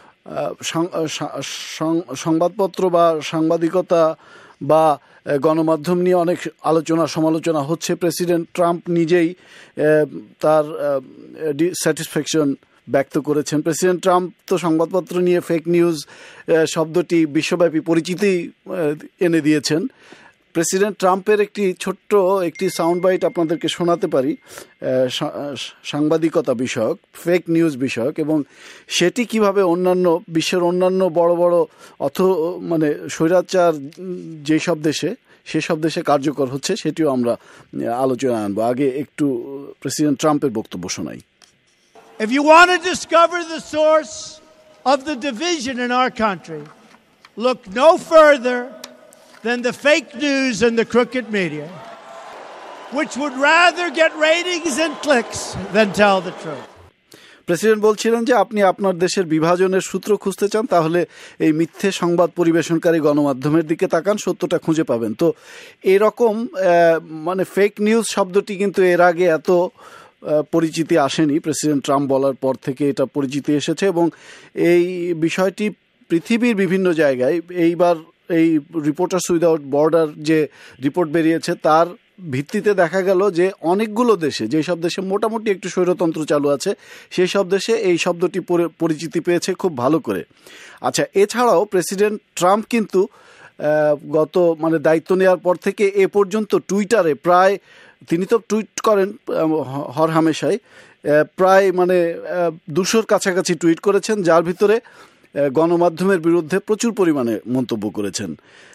সংবাদপত্র বা সাংবাদিকতা বা গণমাধ্যম নিয়ে অনেক আলোচনা সমালোচনা হচ্ছে। প্রেসিডেন্ট ট্রাম্প নিজেই তার ডিস্যাটিসফ্যাকশন ব্যক্ত করেছেন। প্রেসিডেন্ট ট্রাম্প তো সংবাদপত্র নিয়ে ফেক নিউজ শব্দটি বিশ্বব্যাপী পরিচিতি এনে দিয়েছেন। প্রেসিডেন্ট ট্রাম্পের একটি সাউন্ড বাইট আপনাদেরকে শোনাতে পারি, সাংবাদিকতা বিষয়ক, ফেক নিউজ বিষয়ক, এবং সেটি কিভাবে বিশ্বের অন্যান্য বড় বড় স্বৈরাচার যেসব দেশে, সেসব দেশে কার্যকর হচ্ছে, সেটিও আমরা আলোচনায় আনবো। আগে একটু প্রেসিডেন্ট ট্রাম্পের বক্তব্য শোনাই। If you want to discover the source of the division in our country, look no further than the fake news and the crooked media, which would rather get ratings and clicks than tell the truth. President বলছিলেন যে আপনি আপনার দেশের বিভাজনের সূত্র খুঁজতে চান, তাহলে এই মিথ্যে সংবাদ পরিবেশনকারী গণমাধ্যমের দিকে তাকান, সত্যটা খুঁজে পাবেন। তো এরকম ফেক নিউজ শব্দটি কিন্তু এর আগে এত পরিচিতি আসেনি। প্রেসিডেন্ট ট্রাম্প বলার পর থেকে এটা পরিচিতি এসেছে, এবং এই বিষয়টি পৃথিবীর বিভিন্ন জায়গায় এইবার এই রিপোর্টার্স উইদাউট বর্ডার যে রিপোর্ট বেরিয়েছে তার ভিত্তিতে দেখা গেল যে অনেকগুলো দেশে, যেসব দেশে মোটামুটি একটু স্বৈরতন্ত্র চালু আছে, সেই সব দেশে এই শব্দটি পরিচিতি পেয়েছে খুব ভালো করে। আচ্ছা, এছাড়াও প্রেসিডেন্ট ট্রাম্প কিন্তু গত দায়িত্ব নেওয়ার পর থেকে এ পর্যন্ত টুইটারে প্রায়, তিনি তো টুইট করেন হরহামেশাই, প্রায় 200-র কাছাকাছি টুইট করেছেন, যার ভিতরে গণমাধ্যমের বিরুদ্ধে প্রচুর পরিমাণে মন্তব্য করেছেন।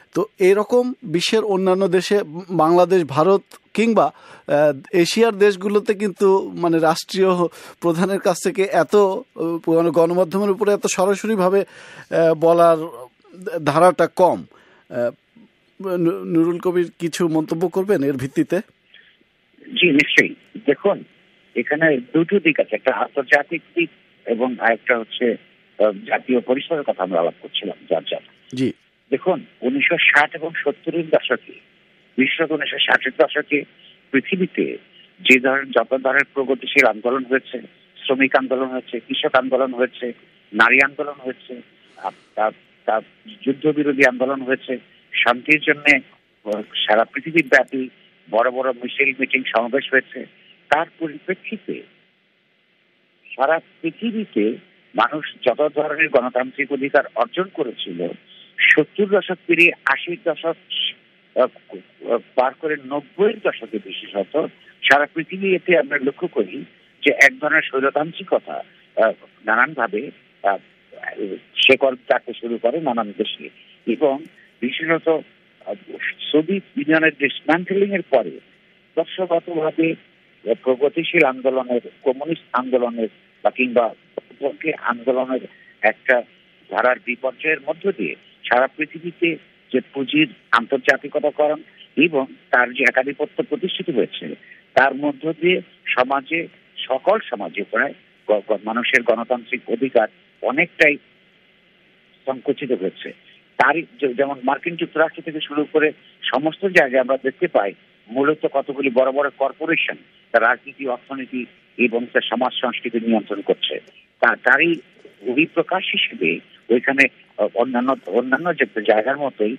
তো এরকম বিশ্বের অন্যান্য দেশে, বাংলাদেশ, ভারত কিংবা এশিয়ার দেশগুলোতে কিন্তু মানে রাষ্ট্রীয় প্রধানের কাছ থেকে এত মানে গণমাধ্যমের উপরে এত সরাসরিভাবে বলার ধারাটা কম। নুরুল কবির কিছু মন্তব্য করবেন এর ভিত্তিতে? জি, নিশ্চয়ই। দেখুন, এখানে দুটো দিক আছে, একটা আন্তর্জাতিক দিক এবং আরেকটা হচ্ছে জাতীয় পরিসরের কথা আমরা আলাপ করছিলাম যার যার। জি, দেখুন 1960 এবং 70-এর দশকে, বিশেষত 1960-এর দশকে পৃথিবীতে যত ধরনের প্রগতিশীল আন্দোলন হয়েছে, শ্রমিক আন্দোলন হয়েছে, কৃষক আন্দোলন হয়েছে, নারী আন্দোলন হয়েছে, তার যুদ্ধ বিরোধী আন্দোলন হয়েছে, শান্তির জন্য সারা পৃথিবী ব্যাপী বড় বড় মিছিল, মিটিং, সমাবেশ হয়েছে। তার পরিপ্রেক্ষিতে সারা পৃথিবীতে মানুষ যত ধরনের গণতান্ত্রিক অধিকার অর্জন করেছিল, 70 দশক পেরিয়ে 80 দশক পার করে 90-এর দশকে বিশেষত সারা পৃথিবীতে আমরা লক্ষ্য করি যে এক ধরনের স্বৈরতান্ত্রিকতা নানানভাবে শেকড় চাটতে শুরু করে নানান দেশে, এবং বিশেষত সোভিয়েত ইউনিয়নের ডিসম্যান্টলিং এর পরে দর্শগতভাবে প্রগতিশীল আন্দোলনের, কমিউনিস্ট আন্দোলনের বা কিংবা আন্দোলনের একটা ধারার বিপর্যয়ের মধ্য দিয়ে সারা পৃথিবীতে যে পুঁজির আন্তর্জাতিকতাকরণ এবং তার যে একাধিপত্য প্রতিষ্ঠিত হয়েছে, তার মধ্য দিয়ে সমাজে, সকল সমাজে প্রায় মানুষের গণতান্ত্রিক অধিকার অনেকটাই সংকুচিত হয়েছে। তারই যেমন মার্কিন যুক্তরাষ্ট্র থেকে শুরু করে সমস্ত জায়গায় আমরা দেখতে পাই মূলত কতগুলি বড় বড় কর্পোরেশন তার রাজনীতি, অর্থনীতি এবং তার সমাজ সংস্কৃতি নিয়ন্ত্রণ করছে। তারই বহিঃপ্রকাশ হিসেবে ওইখানে অন্যান্য যে জায়গার মতোই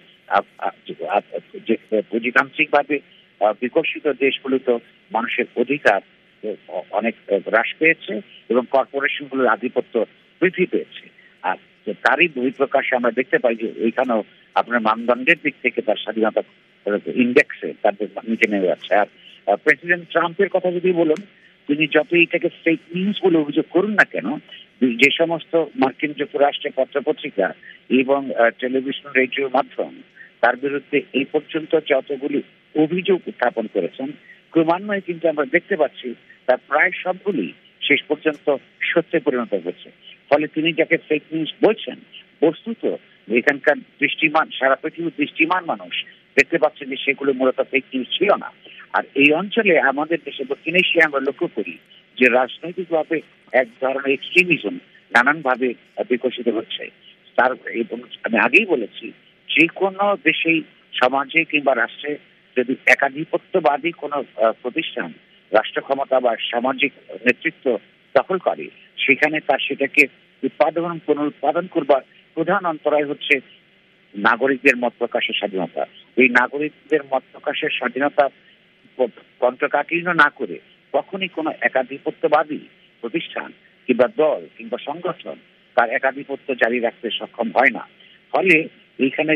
যে পুঁজিতান্ত্রিকভাবে বিকশিত দেশগুলোতে মানুষের অধিকার অনেক হ্রাস পেয়েছে এবং কর্পোরেশনগুলোর আধিপত্য বৃদ্ধি পেয়েছে। আর তারই বহিঃপ্রকাশে আমরা দেখতে পাই যে ওইখানেও আপনার মানদণ্ডের দিক থেকে তার স্বাধীনতা ইন্ডেক্সে তাদের নিচে নেমে যাচ্ছে। আর প্রেসিডেন্ট ট্রাম্পের কথা যদি বলুন, তিনি যতই এটাকে ফেক নিউজ বলে অভিযোগ করুন না কেন, যে সমস্ত মার্কিন যুক্তরাষ্ট্রের পত্রপত্রিকা এবং টেলিভিশন, রেডিওর মাধ্যম তার বিরুদ্ধে এই পর্যন্ত যতগুলি অভিযোগ উত্থাপন করেছেন, ক্রমান্বয়ে কিন্তু আমরা দেখতে পাচ্ছি তার প্রায় সবগুলি শেষ পর্যন্ত সত্যে পরিণত হয়েছে। ফলে তিনি যাকে ফেক নিউজ বলছেন, বস্তুত এখানকার দৃষ্টিমান, সারা পৃথিবীর দৃষ্টিমান মানুষ দেখতে পাচ্ছে যে সেগুলো মূলত ফেক নিউজ ছিল না। আর এই অঞ্চলে আমাদের দেশে দক্ষিণ এশিয়ায় আমরা লক্ষ্য করি যে রাজনৈতিকভাবে এক ধরনের এক্সট্রিমিজম নানানভাবে বিকশিত হচ্ছে। তার এবং আমি আগেই বলেছি, যে কোনো দেশেই, সমাজে কিংবা রাষ্ট্রে যদি একাধিপত্যবাদী কোনো প্রতিষ্ঠান রাষ্ট্র ক্ষমতা বা সামাজিক নেতৃত্ব দখল করে, সেখানে তার সেটাকে পুনরুৎপাদন করবার প্রধান অন্তরায় হচ্ছে নাগরিকদের মত প্রকাশের স্বাধীনতা। এই নাগরিকদের মত প্রকাশের স্বাধীনতা কণ্ঠকাকীর্ণ না করে কখনই কোনো একাধিপত্যবাদী প্রতিষ্ঠান কিংবা দল কিংবা সংগঠন তার একাধিপত্য জারি রাখতে সক্ষম হয় না। ফলে এইখানে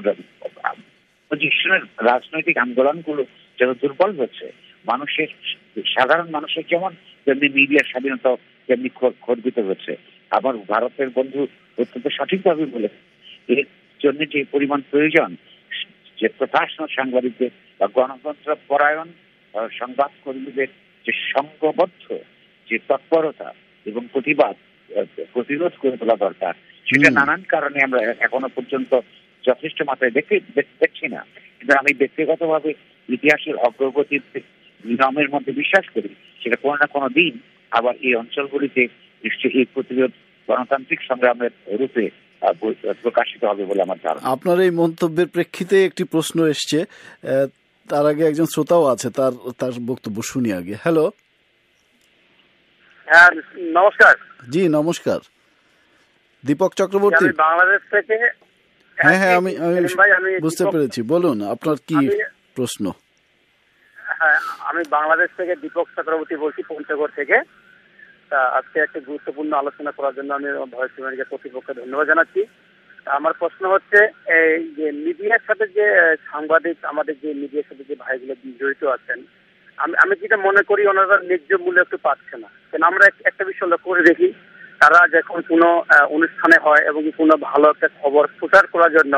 রাজনৈতিক আন্দোলনগুলো যেন দুর্বল হচ্ছে, মানুষের, সাধারণ মানুষের যেমন তেমনি মিডিয়ার স্বাধীনতা তেমনি খর্বিত হচ্ছে। আবার ভারতের বন্ধু অত্যন্ত সঠিকভাবে বলে, এর জন্য যে পরিমাণ প্রয়োজন যে প্রফেশনাল সাংবাদিকদের বা গণতন্ত্র পরায়ণ সংবাদ কর্মীদের যে সংঘবদ্ধ যে তৎপরতা এবং প্রতিরোধ করে তোলা দরকার, সেটা নানান কারণে আমরা এখনো পর্যন্ত যথেষ্ট মাত্রায় দেখছি না। কিন্তু আমি ব্যক্তিগতভাবে ইতিহাসের অগ্রগতির নিয়মের মধ্যে বিশ্বাস করি, সেটা কোনো না কোনো দিন আবার এই অঞ্চলগুলিতে নিশ্চয়ই এই প্রতিরোধ গণতান্ত্রিক সংগ্রামের রূপে প্রকাশিত হবে বলে আমার ধারণা। আপনার এই মন্তব্যের প্রেক্ষিতে একটি প্রশ্ন এসছে, তার আগে একজন শ্রোতাও আছে, তার বক্তব্য শুনি আগে। হ্যালো, হ্যাঁ নমস্কার। জি নমস্কার, দীপক চক্রবর্তী, বাংলাদেশ থেকে। হ্যাঁ হ্যাঁ, আমি বুঝতে পেরেছি, বলুন আপনার কি প্রশ্ন। হ্যাঁ, আমি বাংলাদেশ থেকে দীপক চক্রবর্তী বলছি, পঞ্চগড় থেকে। আজকে একটা গুরুত্বপূর্ণ আলোচনা করার জন্য আমি ভয়েস আমেরিকা কর্তৃপক্ষকে ধন্যবাদ জানাচ্ছি। আমার প্রশ্ন হচ্ছে, এই যে মিডিয়ার সাথে যে সাংবাদিক, আমাদের যে মিডিয়ার সাথে যে ভাইগুলো জড়িত আছেন, আমি যেটা মনে করি ওনারা ন্যায্য মূল্য একটু পাচ্ছে না। কেন আমরা একটা বিষয় লক্ষ্য করে দেখি, তারা যখন কোনো অনুষ্ঠানে হয় এবং কোনো ভালো একটা খবর প্রচার করার জন্য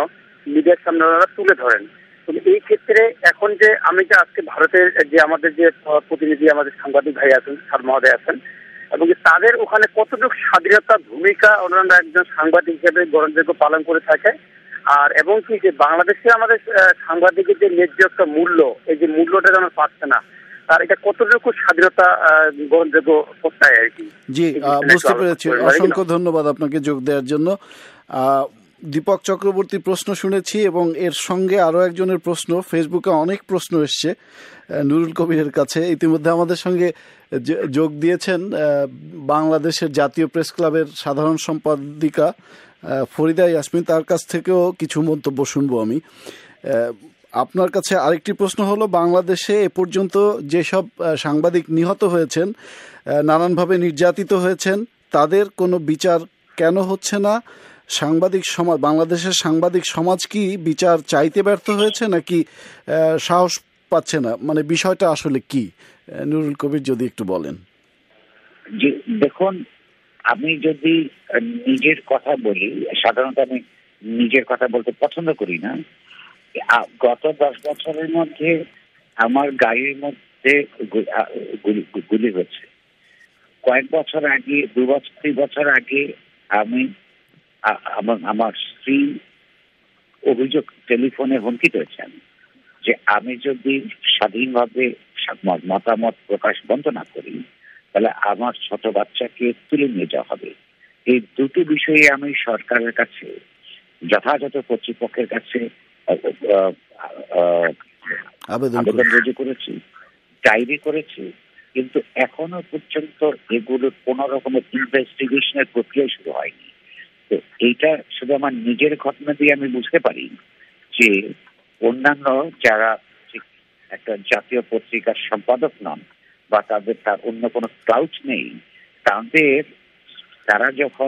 মিডিয়ার সামনে ওনারা তুলে ধরেন। তো এই ক্ষেত্রে এখন যে আমি যে আজকে ভারতের যে আমাদের যে প্রতিনিধি আমাদের সাংবাদিক ভাই আছেন, স্যার মহোদয় আছেন, এবং তাদের ওখানে কতটুকু স্বাধীনতা ভূমিকা ওনারা একজন সাংবাদিক হিসেবে গ্রহণযোগ্য পালন করে থাকে, আর এবং কি যে বাংলাদেশে আমাদের সাংবাদিকের যে ন্যায্য একটা মূল্য, এই যে মূল্যটা যেন পাচ্ছে না, তার এটা কতটুকু স্বাধীনতা গ্রহণযোগ্য করতে আর কি। জি, বুঝতে পেরেছি। অসংখ্য ধন্যবাদ আপনাকে যোগ দেওয়ার জন্য। দীপক চক্রবর্তী প্রশ্ন শুনেছি এবং এর সঙ্গে আরো একজনের প্রশ্ন, ফেসবুকে অনেক প্রশ্ন এসছে নুরুল কবিরের কাছে। ইতিমধ্যে আমাদের সঙ্গে যোগ দিয়েছেন বাংলাদেশের জাতীয় প্রেস ক্লাবের সাধারণ সম্পাদিকা ফরিদা ইয়াসমিন, তার কাছ থেকেও কিছু মন্তব্য শুনবো আমি। আপনার কাছে আরেকটি প্রশ্ন হলো, বাংলাদেশে এ পর্যন্ত যেসব সাংবাদিক নিহত হয়েছেন, নানানভাবে নির্যাতিত হয়েছেন, তাদের কোনো বিচার কেন হচ্ছে না? সাংবাদিক সমাজ, বাংলাদেশের সাংবাদিক সমাজ কি বিচার চাইতে ব্যর্থ হয়েছে নাকি সাহস পাচ্ছে না? মানে বিষয়টা আসলে কি, নুরুল কবির যদি একটু বলেন। জি, দেখুন, আমি যদি নিজের কথা বলি, সাধারণত আমি নিজের কথা বলতে পছন্দ করি না। গত 10 বছরের মধ্যে আমার গাড়ির মধ্যে গুলি হয়েছে। কয়েক বছর আগে, 2 বছর আগে আমি আমার স্ত্রী অভিযোগ টেলিফোনে হুমকি দিয়েছেন যে আমি যদি স্বাধীনভাবে মতামত প্রকাশ বন্ধ না করি তাহলে আমার ছোট বাচ্চাকে তুলে নিয়ে যাওয়া হবে। এই দুটো বিষয়ে আমি সরকারের কাছে, যথাযথ কর্তৃপক্ষের কাছে আবেদন রুজু করেছি, ডায়েরি করেছি, কিন্তু এখনো পর্যন্ত এগুলোর কোন রকমের ইনভেস্টিগেশনের প্রক্রিয়া শুরু হয়নি। তো এইটা শুধু আমার নিজের ঘটনা দিয়ে আমি বুঝতে পারি যে অন্যান্য যারা একটা জাতীয় পত্রিকার সম্পাদক নন বা তার অন্য কোনো ক্লাউড নেই, তারা যখন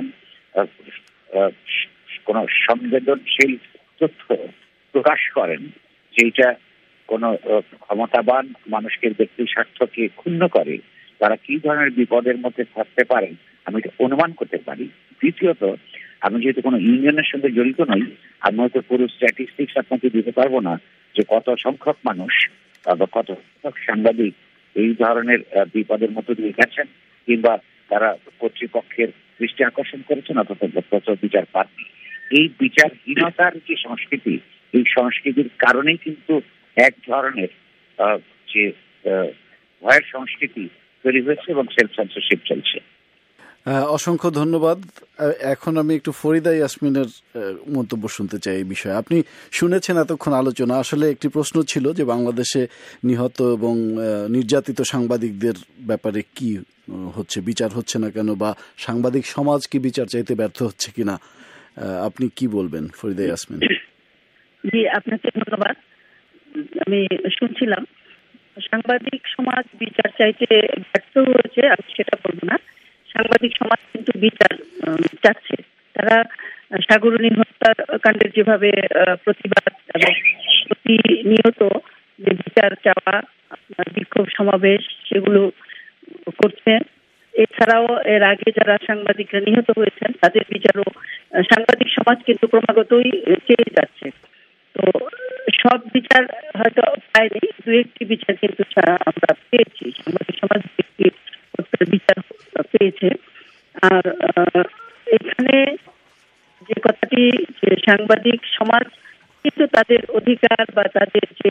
কোন সংবেদনশীল তথ্য প্রকাশ করেন যেটা কোনো ক্ষমতাবান মানুষকে ব্যক্তি স্বার্থকে ক্ষুণ্ণ করে, তারা কি ধরনের বিপদের মধ্যে থাকতে পারেন আমি এটা অনুমান করতে পারি। দ্বিতীয়ত, আমি যেহেতু কোনো ইউনিয়নের সঙ্গে জড়িত নই, আমি হয়তো পুরো স্ট্যাটিস্টিক্স আপনাকে দিতে পারবো না যে কত সংখ্যক মানুষ বা কত সংখ্যক সাংবাদিক এই ধরনের বিপদের মধ্যে দিয়ে গেছেন কিংবা তারা কর্তৃপক্ষের দৃষ্টি আকর্ষণ করেছেন অথচ বিচার পাননি। এই বিচারহীনতার যে সংস্কৃতি, এই সংস্কৃতির কারণেই কিন্তু এক ধরনের যে ভয়ের সংস্কৃতি তৈরি হয়েছে এবং সেলফ সেন্সরশিপ চলছে। অসংখ্য ধন্যবাদ। এখন আমি একটু ফরিদা ইয়াসমিনের মন্তব্য শুনতে চাই এই বিষয়ে। আপনি শুনেছেন এতক্ষণ আলোচনা, আসলে একটি প্রশ্ন ছিল যে বাংলাদেশে নিহত এবং নির্যাতিত সাংবাদিকদের ব্যাপারে কি হচ্ছে, বিচার হচ্ছে না কেন, বা সাংবাদিক সমাজ কি বিচার চাইতে ব্যর্থ হচ্ছে কিনা, আপনি কি বলবেন ফরিদা ইয়াসমিন? জি, আপনাকে ধন্যবাদ। আমি শুনছিলাম সাংবাদিক সমাজ বিচার চাইতে ব্যর্থ হয়েছে, আমি সেটা বলবো না। সাংবাদিক সমাজ কিন্তু বিচার চাচ্ছে। তারা সাগরনী হত্যাকাণ্ডের যেভাবে প্রতিবাদ এবং প্রতিনিয়ত যে বিচার চাওয়া, বিক্ষোভ সমাবেশ সেগুলো করছে, এছাড়াও এর আগে যারা সাংবাদিকরা নিহত হয়েছেন তাদের বিচারও সাংবাদিক সমাজ কিন্তু ক্রমাগতই চেয়ে যাচ্ছে। তো সব বিচার হয়তো পায়নি, 2-1টি বিচার কিন্তু আমরা পেয়েছি, সাংবাদিক সমাজ বিচার পেয়েছে। আর এখানে যে কথাটি, যে সাংবাদিক সমাজ কিন্তু তাদের অধিকার বা তাদের যে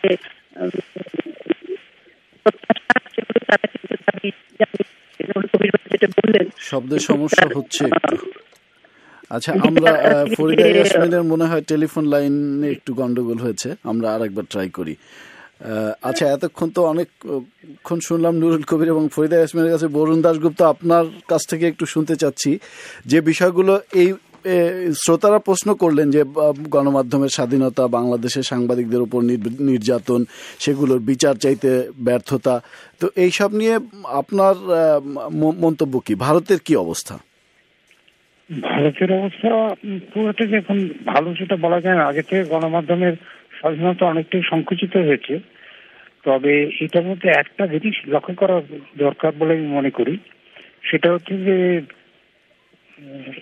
প্রত্যাশা সেগুলো তারা কিন্তু দাবি যেটা বললেন, শব্দের সমস্যা হচ্ছে একটু। আচ্ছা, আমরা ফরিদা ইয়াসমিনের মনে হয় টেলিফোন লাইনে একটু গন্ডগোল হয়েছে, আমরা আরেকবার ট্রাই করি। আচ্ছা, এতক্ষণ তো অনেকক্ষণ শুনলাম নুরুল কবির এবং ফরিদা ইয়াসমিনের কাছে। বরুণ দাশগুপ্ত, আপনার কাছ থেকে একটু শুনতে চাচ্ছি যে বিষয়গুলো এই শ্রোতারা প্রশ্ন করলেন যে গণমাধ্যমের স্বাধীনতা, বাংলাদেশের সাংবাদিকদের উপর নির্যাতন, সেগুলোর বিচার চাইতে ব্যর্থতা, তো এইসব নিয়ে আপনার মন্তব্য কি? ভারতের কি অবস্থা? ভারতের অবস্থা পুরোটা এখন ভালো সেটা বলা যায় না। আগে থেকে গণমাধ্যমের স্বাধীনতা অনেকটাই সংকুচিত হয়েছে। তবে এটার মধ্যে একটা জিনিস লক্ষ্য করা দরকার বলে আমি মনে করি, সেটা হচ্ছে যে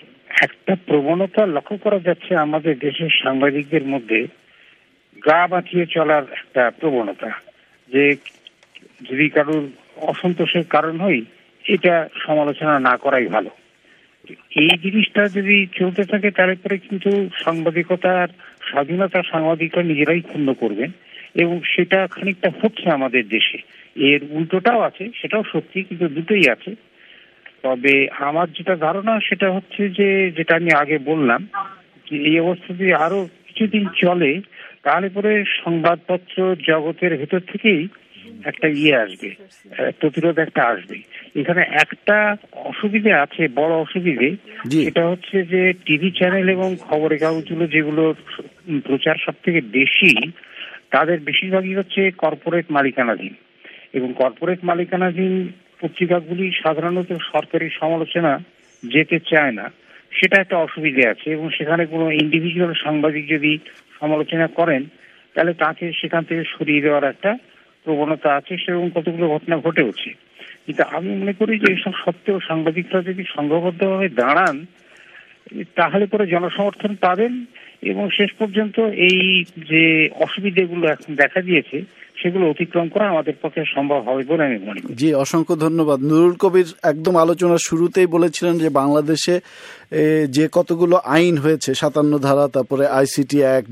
একটা প্রবণতা লক্ষ্য করা যাচ্ছে আমাদের দেশের সাংবাদিকদের মধ্যে, গা বাঁচিয়ে চলার একটা প্রবণতা, যে যদি কারোর অসন্তোষের কারণ হয় এটা সমালোচনা না করাই ভালো। এই জিনিসটা যদি চলতে থাকে তাহলে পরে কিন্তু সাংবাদিকতার স্বাধীনতা সাংবাদিকরা নিজেরাই ক্ষুণ্ণ করবেন, এবং সেটা খানিকটা হচ্ছে আমাদের দেশে। এর উল্টোটাও আছে, সেটাও সত্যি, কিন্তু দুটোই আছে। তবে আমার যেটা ধারণা সেটা হচ্ছে যে, যেটা আমি আগে বললাম, যে এই অবস্থা যদি আরো কিছুদিন চলে তাহলে পরে সংবাদপত্র জগতের ভেতর থেকেই একটা আসবে, প্রতিরোধ একটা আসবে। এখানে একটা অসুবিধে আছে, বড় অসুবিধে, এটা হচ্ছে যে টিভি চ্যানেল এবং খবরের কাগজগুলো যেগুলো প্রচার সব থেকে বেশি, তাদের বেশিরভাগই হচ্ছে কর্পোরেট মালিকানাধীন, এবং কর্পোরেট মালিকানাধীন পত্রিকাগুলি সাধারণত সরকারি সমালোচনা যেতে চায় না। সেটা একটা অসুবিধে আছে, এবং সেখানে কোনো ইন্ডিভিজুয়াল সাংবাদিক যদি সমালোচনা করেন তাহলে তাকে সেখান থেকে সরিয়ে দেওয়ার একটা প্রবণতা আছে, সেরকম কতগুলো ঘটনা ঘটেওছে। কিন্তু আমি মনে করি যে এসব সত্ত্বেও সাংবাদিকরা যদি সংঘবদ্ধভাবে দাঁড়ান তাহলে পরে জনসমর্থন পাবেন, এবং শেষ পর্যন্ত এই যে অসুবিধাগুলো এখন দেখা দিয়েছে সেগুলো অতিক্রম করা আমাদের পক্ষে সম্ভব হবে বলে আমি মনে করি। জি, অসংখ্য ধন্যবাদ। নুরুল কবির একদম আলোচনার শুরুতেই বলেছিলেন যে বাংলাদেশে যে কতগুলো আইন হয়েছে, 57 ধারা, তারপরে আইসিটি অ্যাক্ট,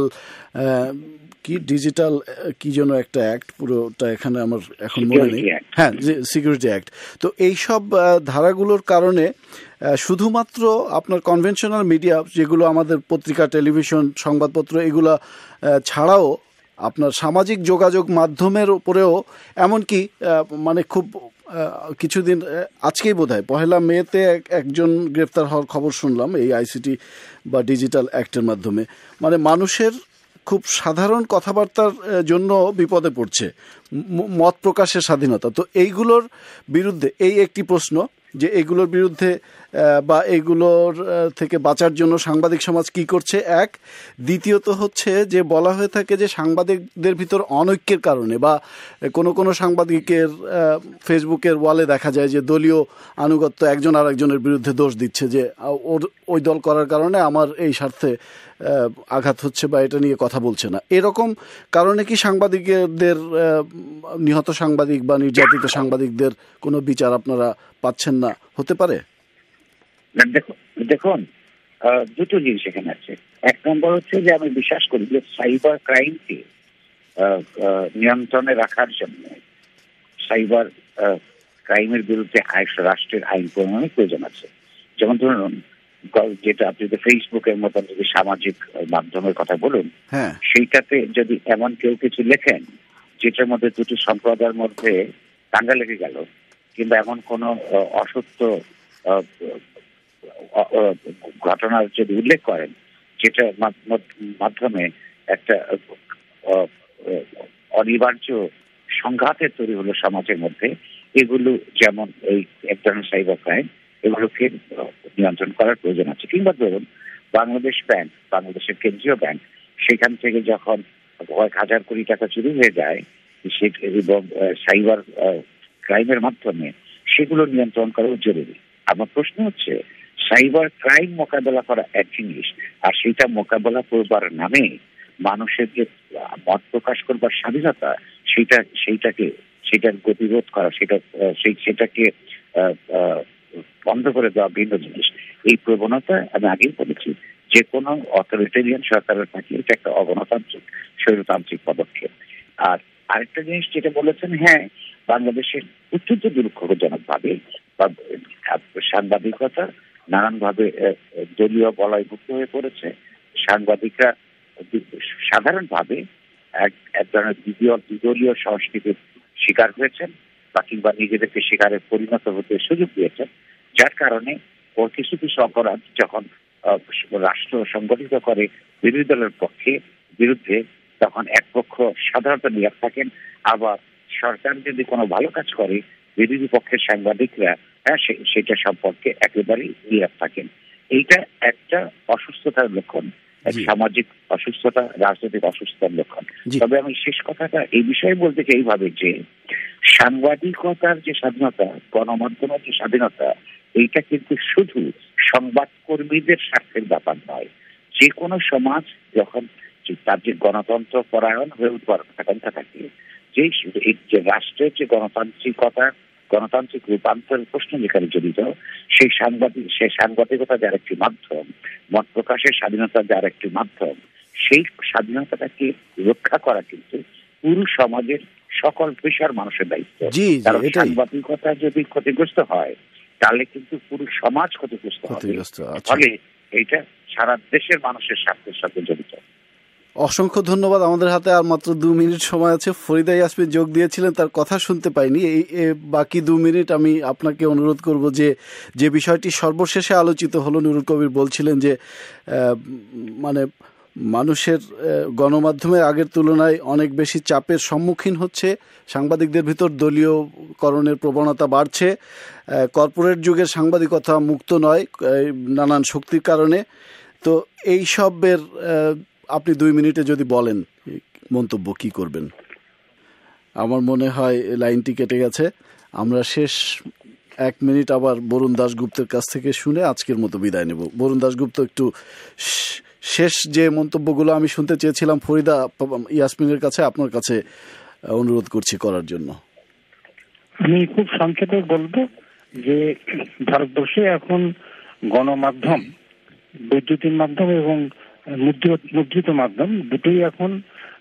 ডিজিটাল কি যেন একটা অ্যাক্ট, পুরোটা এখানে আমার এখন মনে নেই, হ্যাঁ, সিকিউরিটি অ্যাক্ট। তো এইসব ধারাগুলোর কারণে শুধুমাত্র আপনার কনভেনশনাল মিডিয়া, যেগুলো আমাদের পত্রিকা, টেলিভিশন, সংবাদপত্র, এগুলো ছাড়াও আপনার সামাজিক যোগাযোগ মাধ্যমের উপরেও, এমনকি মানে খুব কিছুদিন আজকেই বোধহয় 1 মেতে একজন গ্রেফতার হওয়ার খবর শুনলাম এই আইসিটি বা ডিজিটাল অ্যাক্টের মাধ্যমে। মানে মানুষের খুব সাধারণ কথাবার্তার জন্য বিপদে পড়ছে, মত প্রকাশের স্বাধীনতা। তো এইগুলোর বিরুদ্ধে এই একটি প্রশ্ন, যে এগুলোর বিরুদ্ধে বা এগুলোর থেকে বাঁচার জন্য সাংবাদিক সমাজ কি করছে, এক। দ্বিতীয়ত হচ্ছে যে বলা হয়ে থাকে যে সাংবাদিকদের ভিতর অনৈক্যের কারণে, বা কোনো সাংবাদিকের ফেসবুকের ওয়ালে দেখা যায় যে দলীয় আনুগত্য একজন আর একজনের বিরুদ্ধে দোষ দিচ্ছে, যে ওই দল করার কারণে আমার এই স্বার্থে আঘাত হচ্ছে বা এটা নিয়ে কথা বলছে না। এরকম কারণে কি সাংবাদিকদের, নিহত সাংবাদিক বা নির্যাতিত সাংবাদিকদের কোনো বিচার আপনারা পাচ্ছেন না, হতে পারে? দেখুন, দুটো জিনিস এখানে আছে। এক নম্বর হচ্ছে যে আমি বিশ্বাস করি যে সাইবার ক্রাইমকে নিয়ন্ত্রণে রাখার জন্য সাইবার ক্রাইমের বিরুদ্ধে রাষ্ট্রের আইন প্রণয়নের প্রয়োজন আছে। যেমন ধরুন, যেটা আপনি ফেসবুকের মতো যদি সামাজিক মাধ্যমের কথা বলুন, সেইটাতে যদি এমন কেউ কিছু লেখেন যেটার মধ্যে দুটি সম্প্রদায়ের মধ্যে দাঙ্গা লেগে গেল, কিংবা এমন কোনো অসত্য ঘটনার যদি উল্লেখ করেন যেটার মাধ্যমে একটা অনিবার্য সংঘাতের তৈরি হলো সমাজের মধ্যে, এগুলো যেমন এই এক ধরনের সাইবার ক্রাইম, এগুলোকে নিয়ন্ত্রণ করার প্রয়োজন আছে। কিংবা ধরুন বাংলাদেশ ব্যাংক, বাংলাদেশের কেন্দ্রীয় ব্যাংক, সেখান থেকে যখন কয়েক হাজার কোটি টাকা চুরি হয়ে যায় এবং সাইবার ক্রাইমের মাধ্যমে, সেগুলো নিয়ন্ত্রণ করাও জরুরি। আমার প্রশ্ন হচ্ছে, সাইবার ক্রাইম মোকাবেলা করা এক জিনিস, আর সেইটা মোকাবেলা করবার নামে মানুষের যে মত প্রকাশ করবার স্বাধীনতা, সেটার গতিরোধ করা, সেটাকে বন্ধ করে দেওয়া ভিন্ন জিনিস। এই প্রবণতা আমি আগেই বলেছি, যে কোনো অথরিটেরিয়ান সরকারের থাকলে এটা একটা অগণতান্ত্রিক, স্বৈরতান্ত্রিক পদক্ষেপ। আর আরেকটা জিনিস যেটা বলেছেন, হ্যাঁ, বাংলাদেশের অত্যন্ত দুর্ভাগ্যজনক ভাবে সাংবাদিকতা নানানভাবে দলীয় বলয়ভুক্ত হয়ে পড়েছে। সাংবাদিকরা সাধারণভাবে এক ধরনের দ্বিদলীয় সংস্কৃতির শিকার হয়েছেন, বা কিংবা নিজেদেরকে শিকারে পরিণত হতে সুযোগ দিয়েছেন, যার কারণে কিছু কিছু অপরাধ যখন রাষ্ট্র সংগঠিত করে বিরোধী দলের বিরুদ্ধে, তখন এক পক্ষ সাধারণত নিয়োগ থাকেন, আবার সরকার যদি কোনো ভালো কাজ করে বিরোধী পক্ষের সাংবাদিকরা সেটা সম্পর্কে একেবারেই নিয়োগ থাকেন। এইটা একটা অসুস্থতার লক্ষণ, সামাজিক অসুস্থতা, রাজনৈতিক অসুস্থতার লক্ষণ। তবে আমি শেষ কথাটা এই বিষয়ে বলতে চাই এইভাবে, যে সাংবাদিকতার যে স্বাধীনতা, গণমাধ্যমের যে স্বাধীনতা, এইটা কিন্তু শুধু সংবাদ কর্মীদের স্বার্থের ব্যাপার নয়। যে কোনো সমাজ যখন তার যে গণতন্ত্র পরায়ণ হয়ে উঠবার কথা থাকে, যে রাষ্ট্রের যে গণতান্ত্রিক রূপান্তরের প্রশ্ন যেখানে জড়িত, সেই সাংবাদিকতা যার একটি মাধ্যম, মত প্রকাশের স্বাধীনতা যার একটি মাধ্যম, সেই স্বাধীনতাটাকে রক্ষা করা কিন্তু পুরো সমাজের সকল পেশার মানুষের দায়িত্ব। কারণ সাংবাদিকতা যদি ক্ষতিগ্রস্ত হয় তাহলে কিন্তু পুরো সমাজ ক্ষতিগ্রস্ত হবে। ফলে এইটা সারা দেশের মানুষের স্বার্থের সাথে জড়িত। অসংখ্য ধন্যবাদ। আমাদের হাতে আর মাত্র 2 মিনিট সময় আছে। ফরিদা ইয়াসমিন যোগ দিয়েছিলেন, তার কথা শুনতে পাইনি। বাকি 2 মিনিট আমি আপনাকে অনুরোধ করব যে বিষয়টি সর্বশেষে আলোচিত হলো, নুরুল কবির বলছিলেন যে মানে মানুষের গণমাধ্যমের আগের তুলনায় অনেক বেশি চাপের সম্মুখীন হচ্ছে, সাংবাদিকদের ভিতর দলীয়করণের প্রবণতা বাড়ছে, কর্পোরেট যুগের সাংবাদিকতা মুক্ত নয় নানান শক্তির কারণে। তো এই সবের আপনি 2 মিনিটে যদি বলেন মন্তব্য কি করবেন? আমার মনে হয় লাইনটি কেটে গেছে। আমরা শেষ 1 মিনিট আবার বরুণ দাশগুপ্তের কাছ থেকে শুনে আজকের মতো বিদায় নেব। বরুণ দাশগুপ্ত, একটু শেষ যে মন্তব্যগুলো আমি শুনতে চেয়েছিলাম ফরিদা ইয়াসমিনের কাছে, আপনার কাছে অনুরোধ করছি করার জন্য। আমি খুব সংক্ষেপে বলবো যে ভারতবর্ষে এখন গণমাধ্যম, বৈদ্যুতিন মাধ্যম এবং মুদ্রিত মাধ্যম দুটোই এখন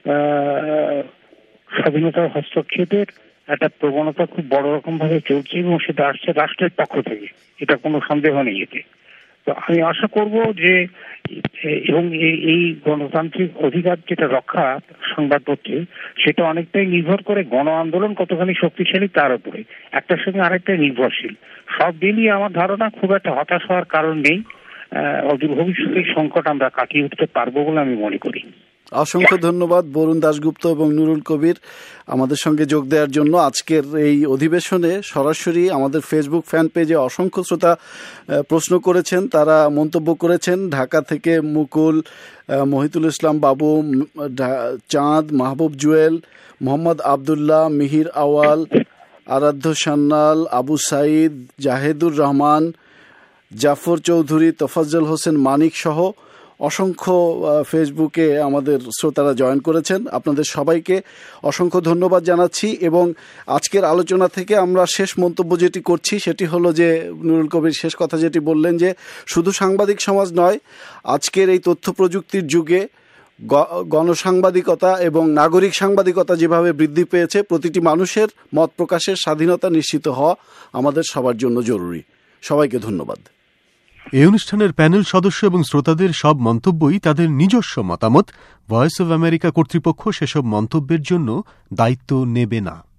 স্বাধীনতার হস্তক্ষেপের একটা প্রবণতা খুব বড় রকম ভাবে চলছে এবং সেটা আসছে রাষ্ট্রের পক্ষ থেকে, এটা কোনো সন্দেহ নেই এতে। তো আমি আশা করব যে এবং এই গণতান্ত্রিক অধিকার যেটা রক্ষা সংবাদপত্রে, সেটা অনেকটাই নির্ভর করে গণ আন্দোলন কতখানি শক্তিশালী তার উপরে, একটার সঙ্গে আরেকটাই নির্ভরশীল। সব মিলিয়ে আমার ধারণা খুব একটা হতাশ হওয়ার কারণ নেই। অদূর ভবিষ্যতে সংকট আমরা কাটিয়ে উঠতে পারবো বলে আমি মনে করি। অসংখ্য ধন্যবাদ বরুণ দাশগুপ্ত এবং নুরুল কবির আমাদের সঙ্গে যোগ দেওয়ার জন্য। আজকের এই অধিবেশনে সরাসরি আমাদের ফেসবুক ফ্যান পেজে অসংখ্য শ্রোতা প্রশ্ন করেছেন, তারা মন্তব্য করেছেন। ঢাকা থেকে মুকুল, মহিতুল ইসলাম বাবু, চাঁদ, মাহবুব জুয়েল, মোহাম্মদ আবদুল্লাহ, মিহির আওয়াল, আরাধ্য সান্নাল, আবু সাইদ, জাহেদুর রহমান, জাফর চৌধুরী, তোফাজ্জল হোসেন মানিক সহ অসংখ্য ফেসবুকে আমাদের শ্রোতারা জয়েন করেছেন। আপনাদের সবাইকে অসংখ্য ধন্যবাদ জানাচ্ছি। এবং আজকের আলোচনা থেকে আমরা শেষ মন্তব্য যেটি করছি সেটি হলো যে নুরুল কবির শেষ কথা যেটি বললেন যে শুধু সাংবাদিক সমাজ নয়, আজকের এই তথ্য প্রযুক্তির যুগে গণসাংবাদিকতা এবং নাগরিক সাংবাদিকতা যেভাবে বৃদ্ধি পেয়েছে, প্রতিটি মানুষের মত প্রকাশের স্বাধীনতা নিশ্চিত হওয়া আমাদের সবার জন্য জরুরি। সবাইকে ধন্যবাদ। এই অনুষ্ঠানের প্যানেল সদস্য এবং শ্রোতাদের সব মন্তব্যই তাদের নিজস্ব মতামত। ভয়েস অব আমেরিকা কর্তৃপক্ষ সেসব মন্তব্যের জন্য দায়িত্ব নেবে না।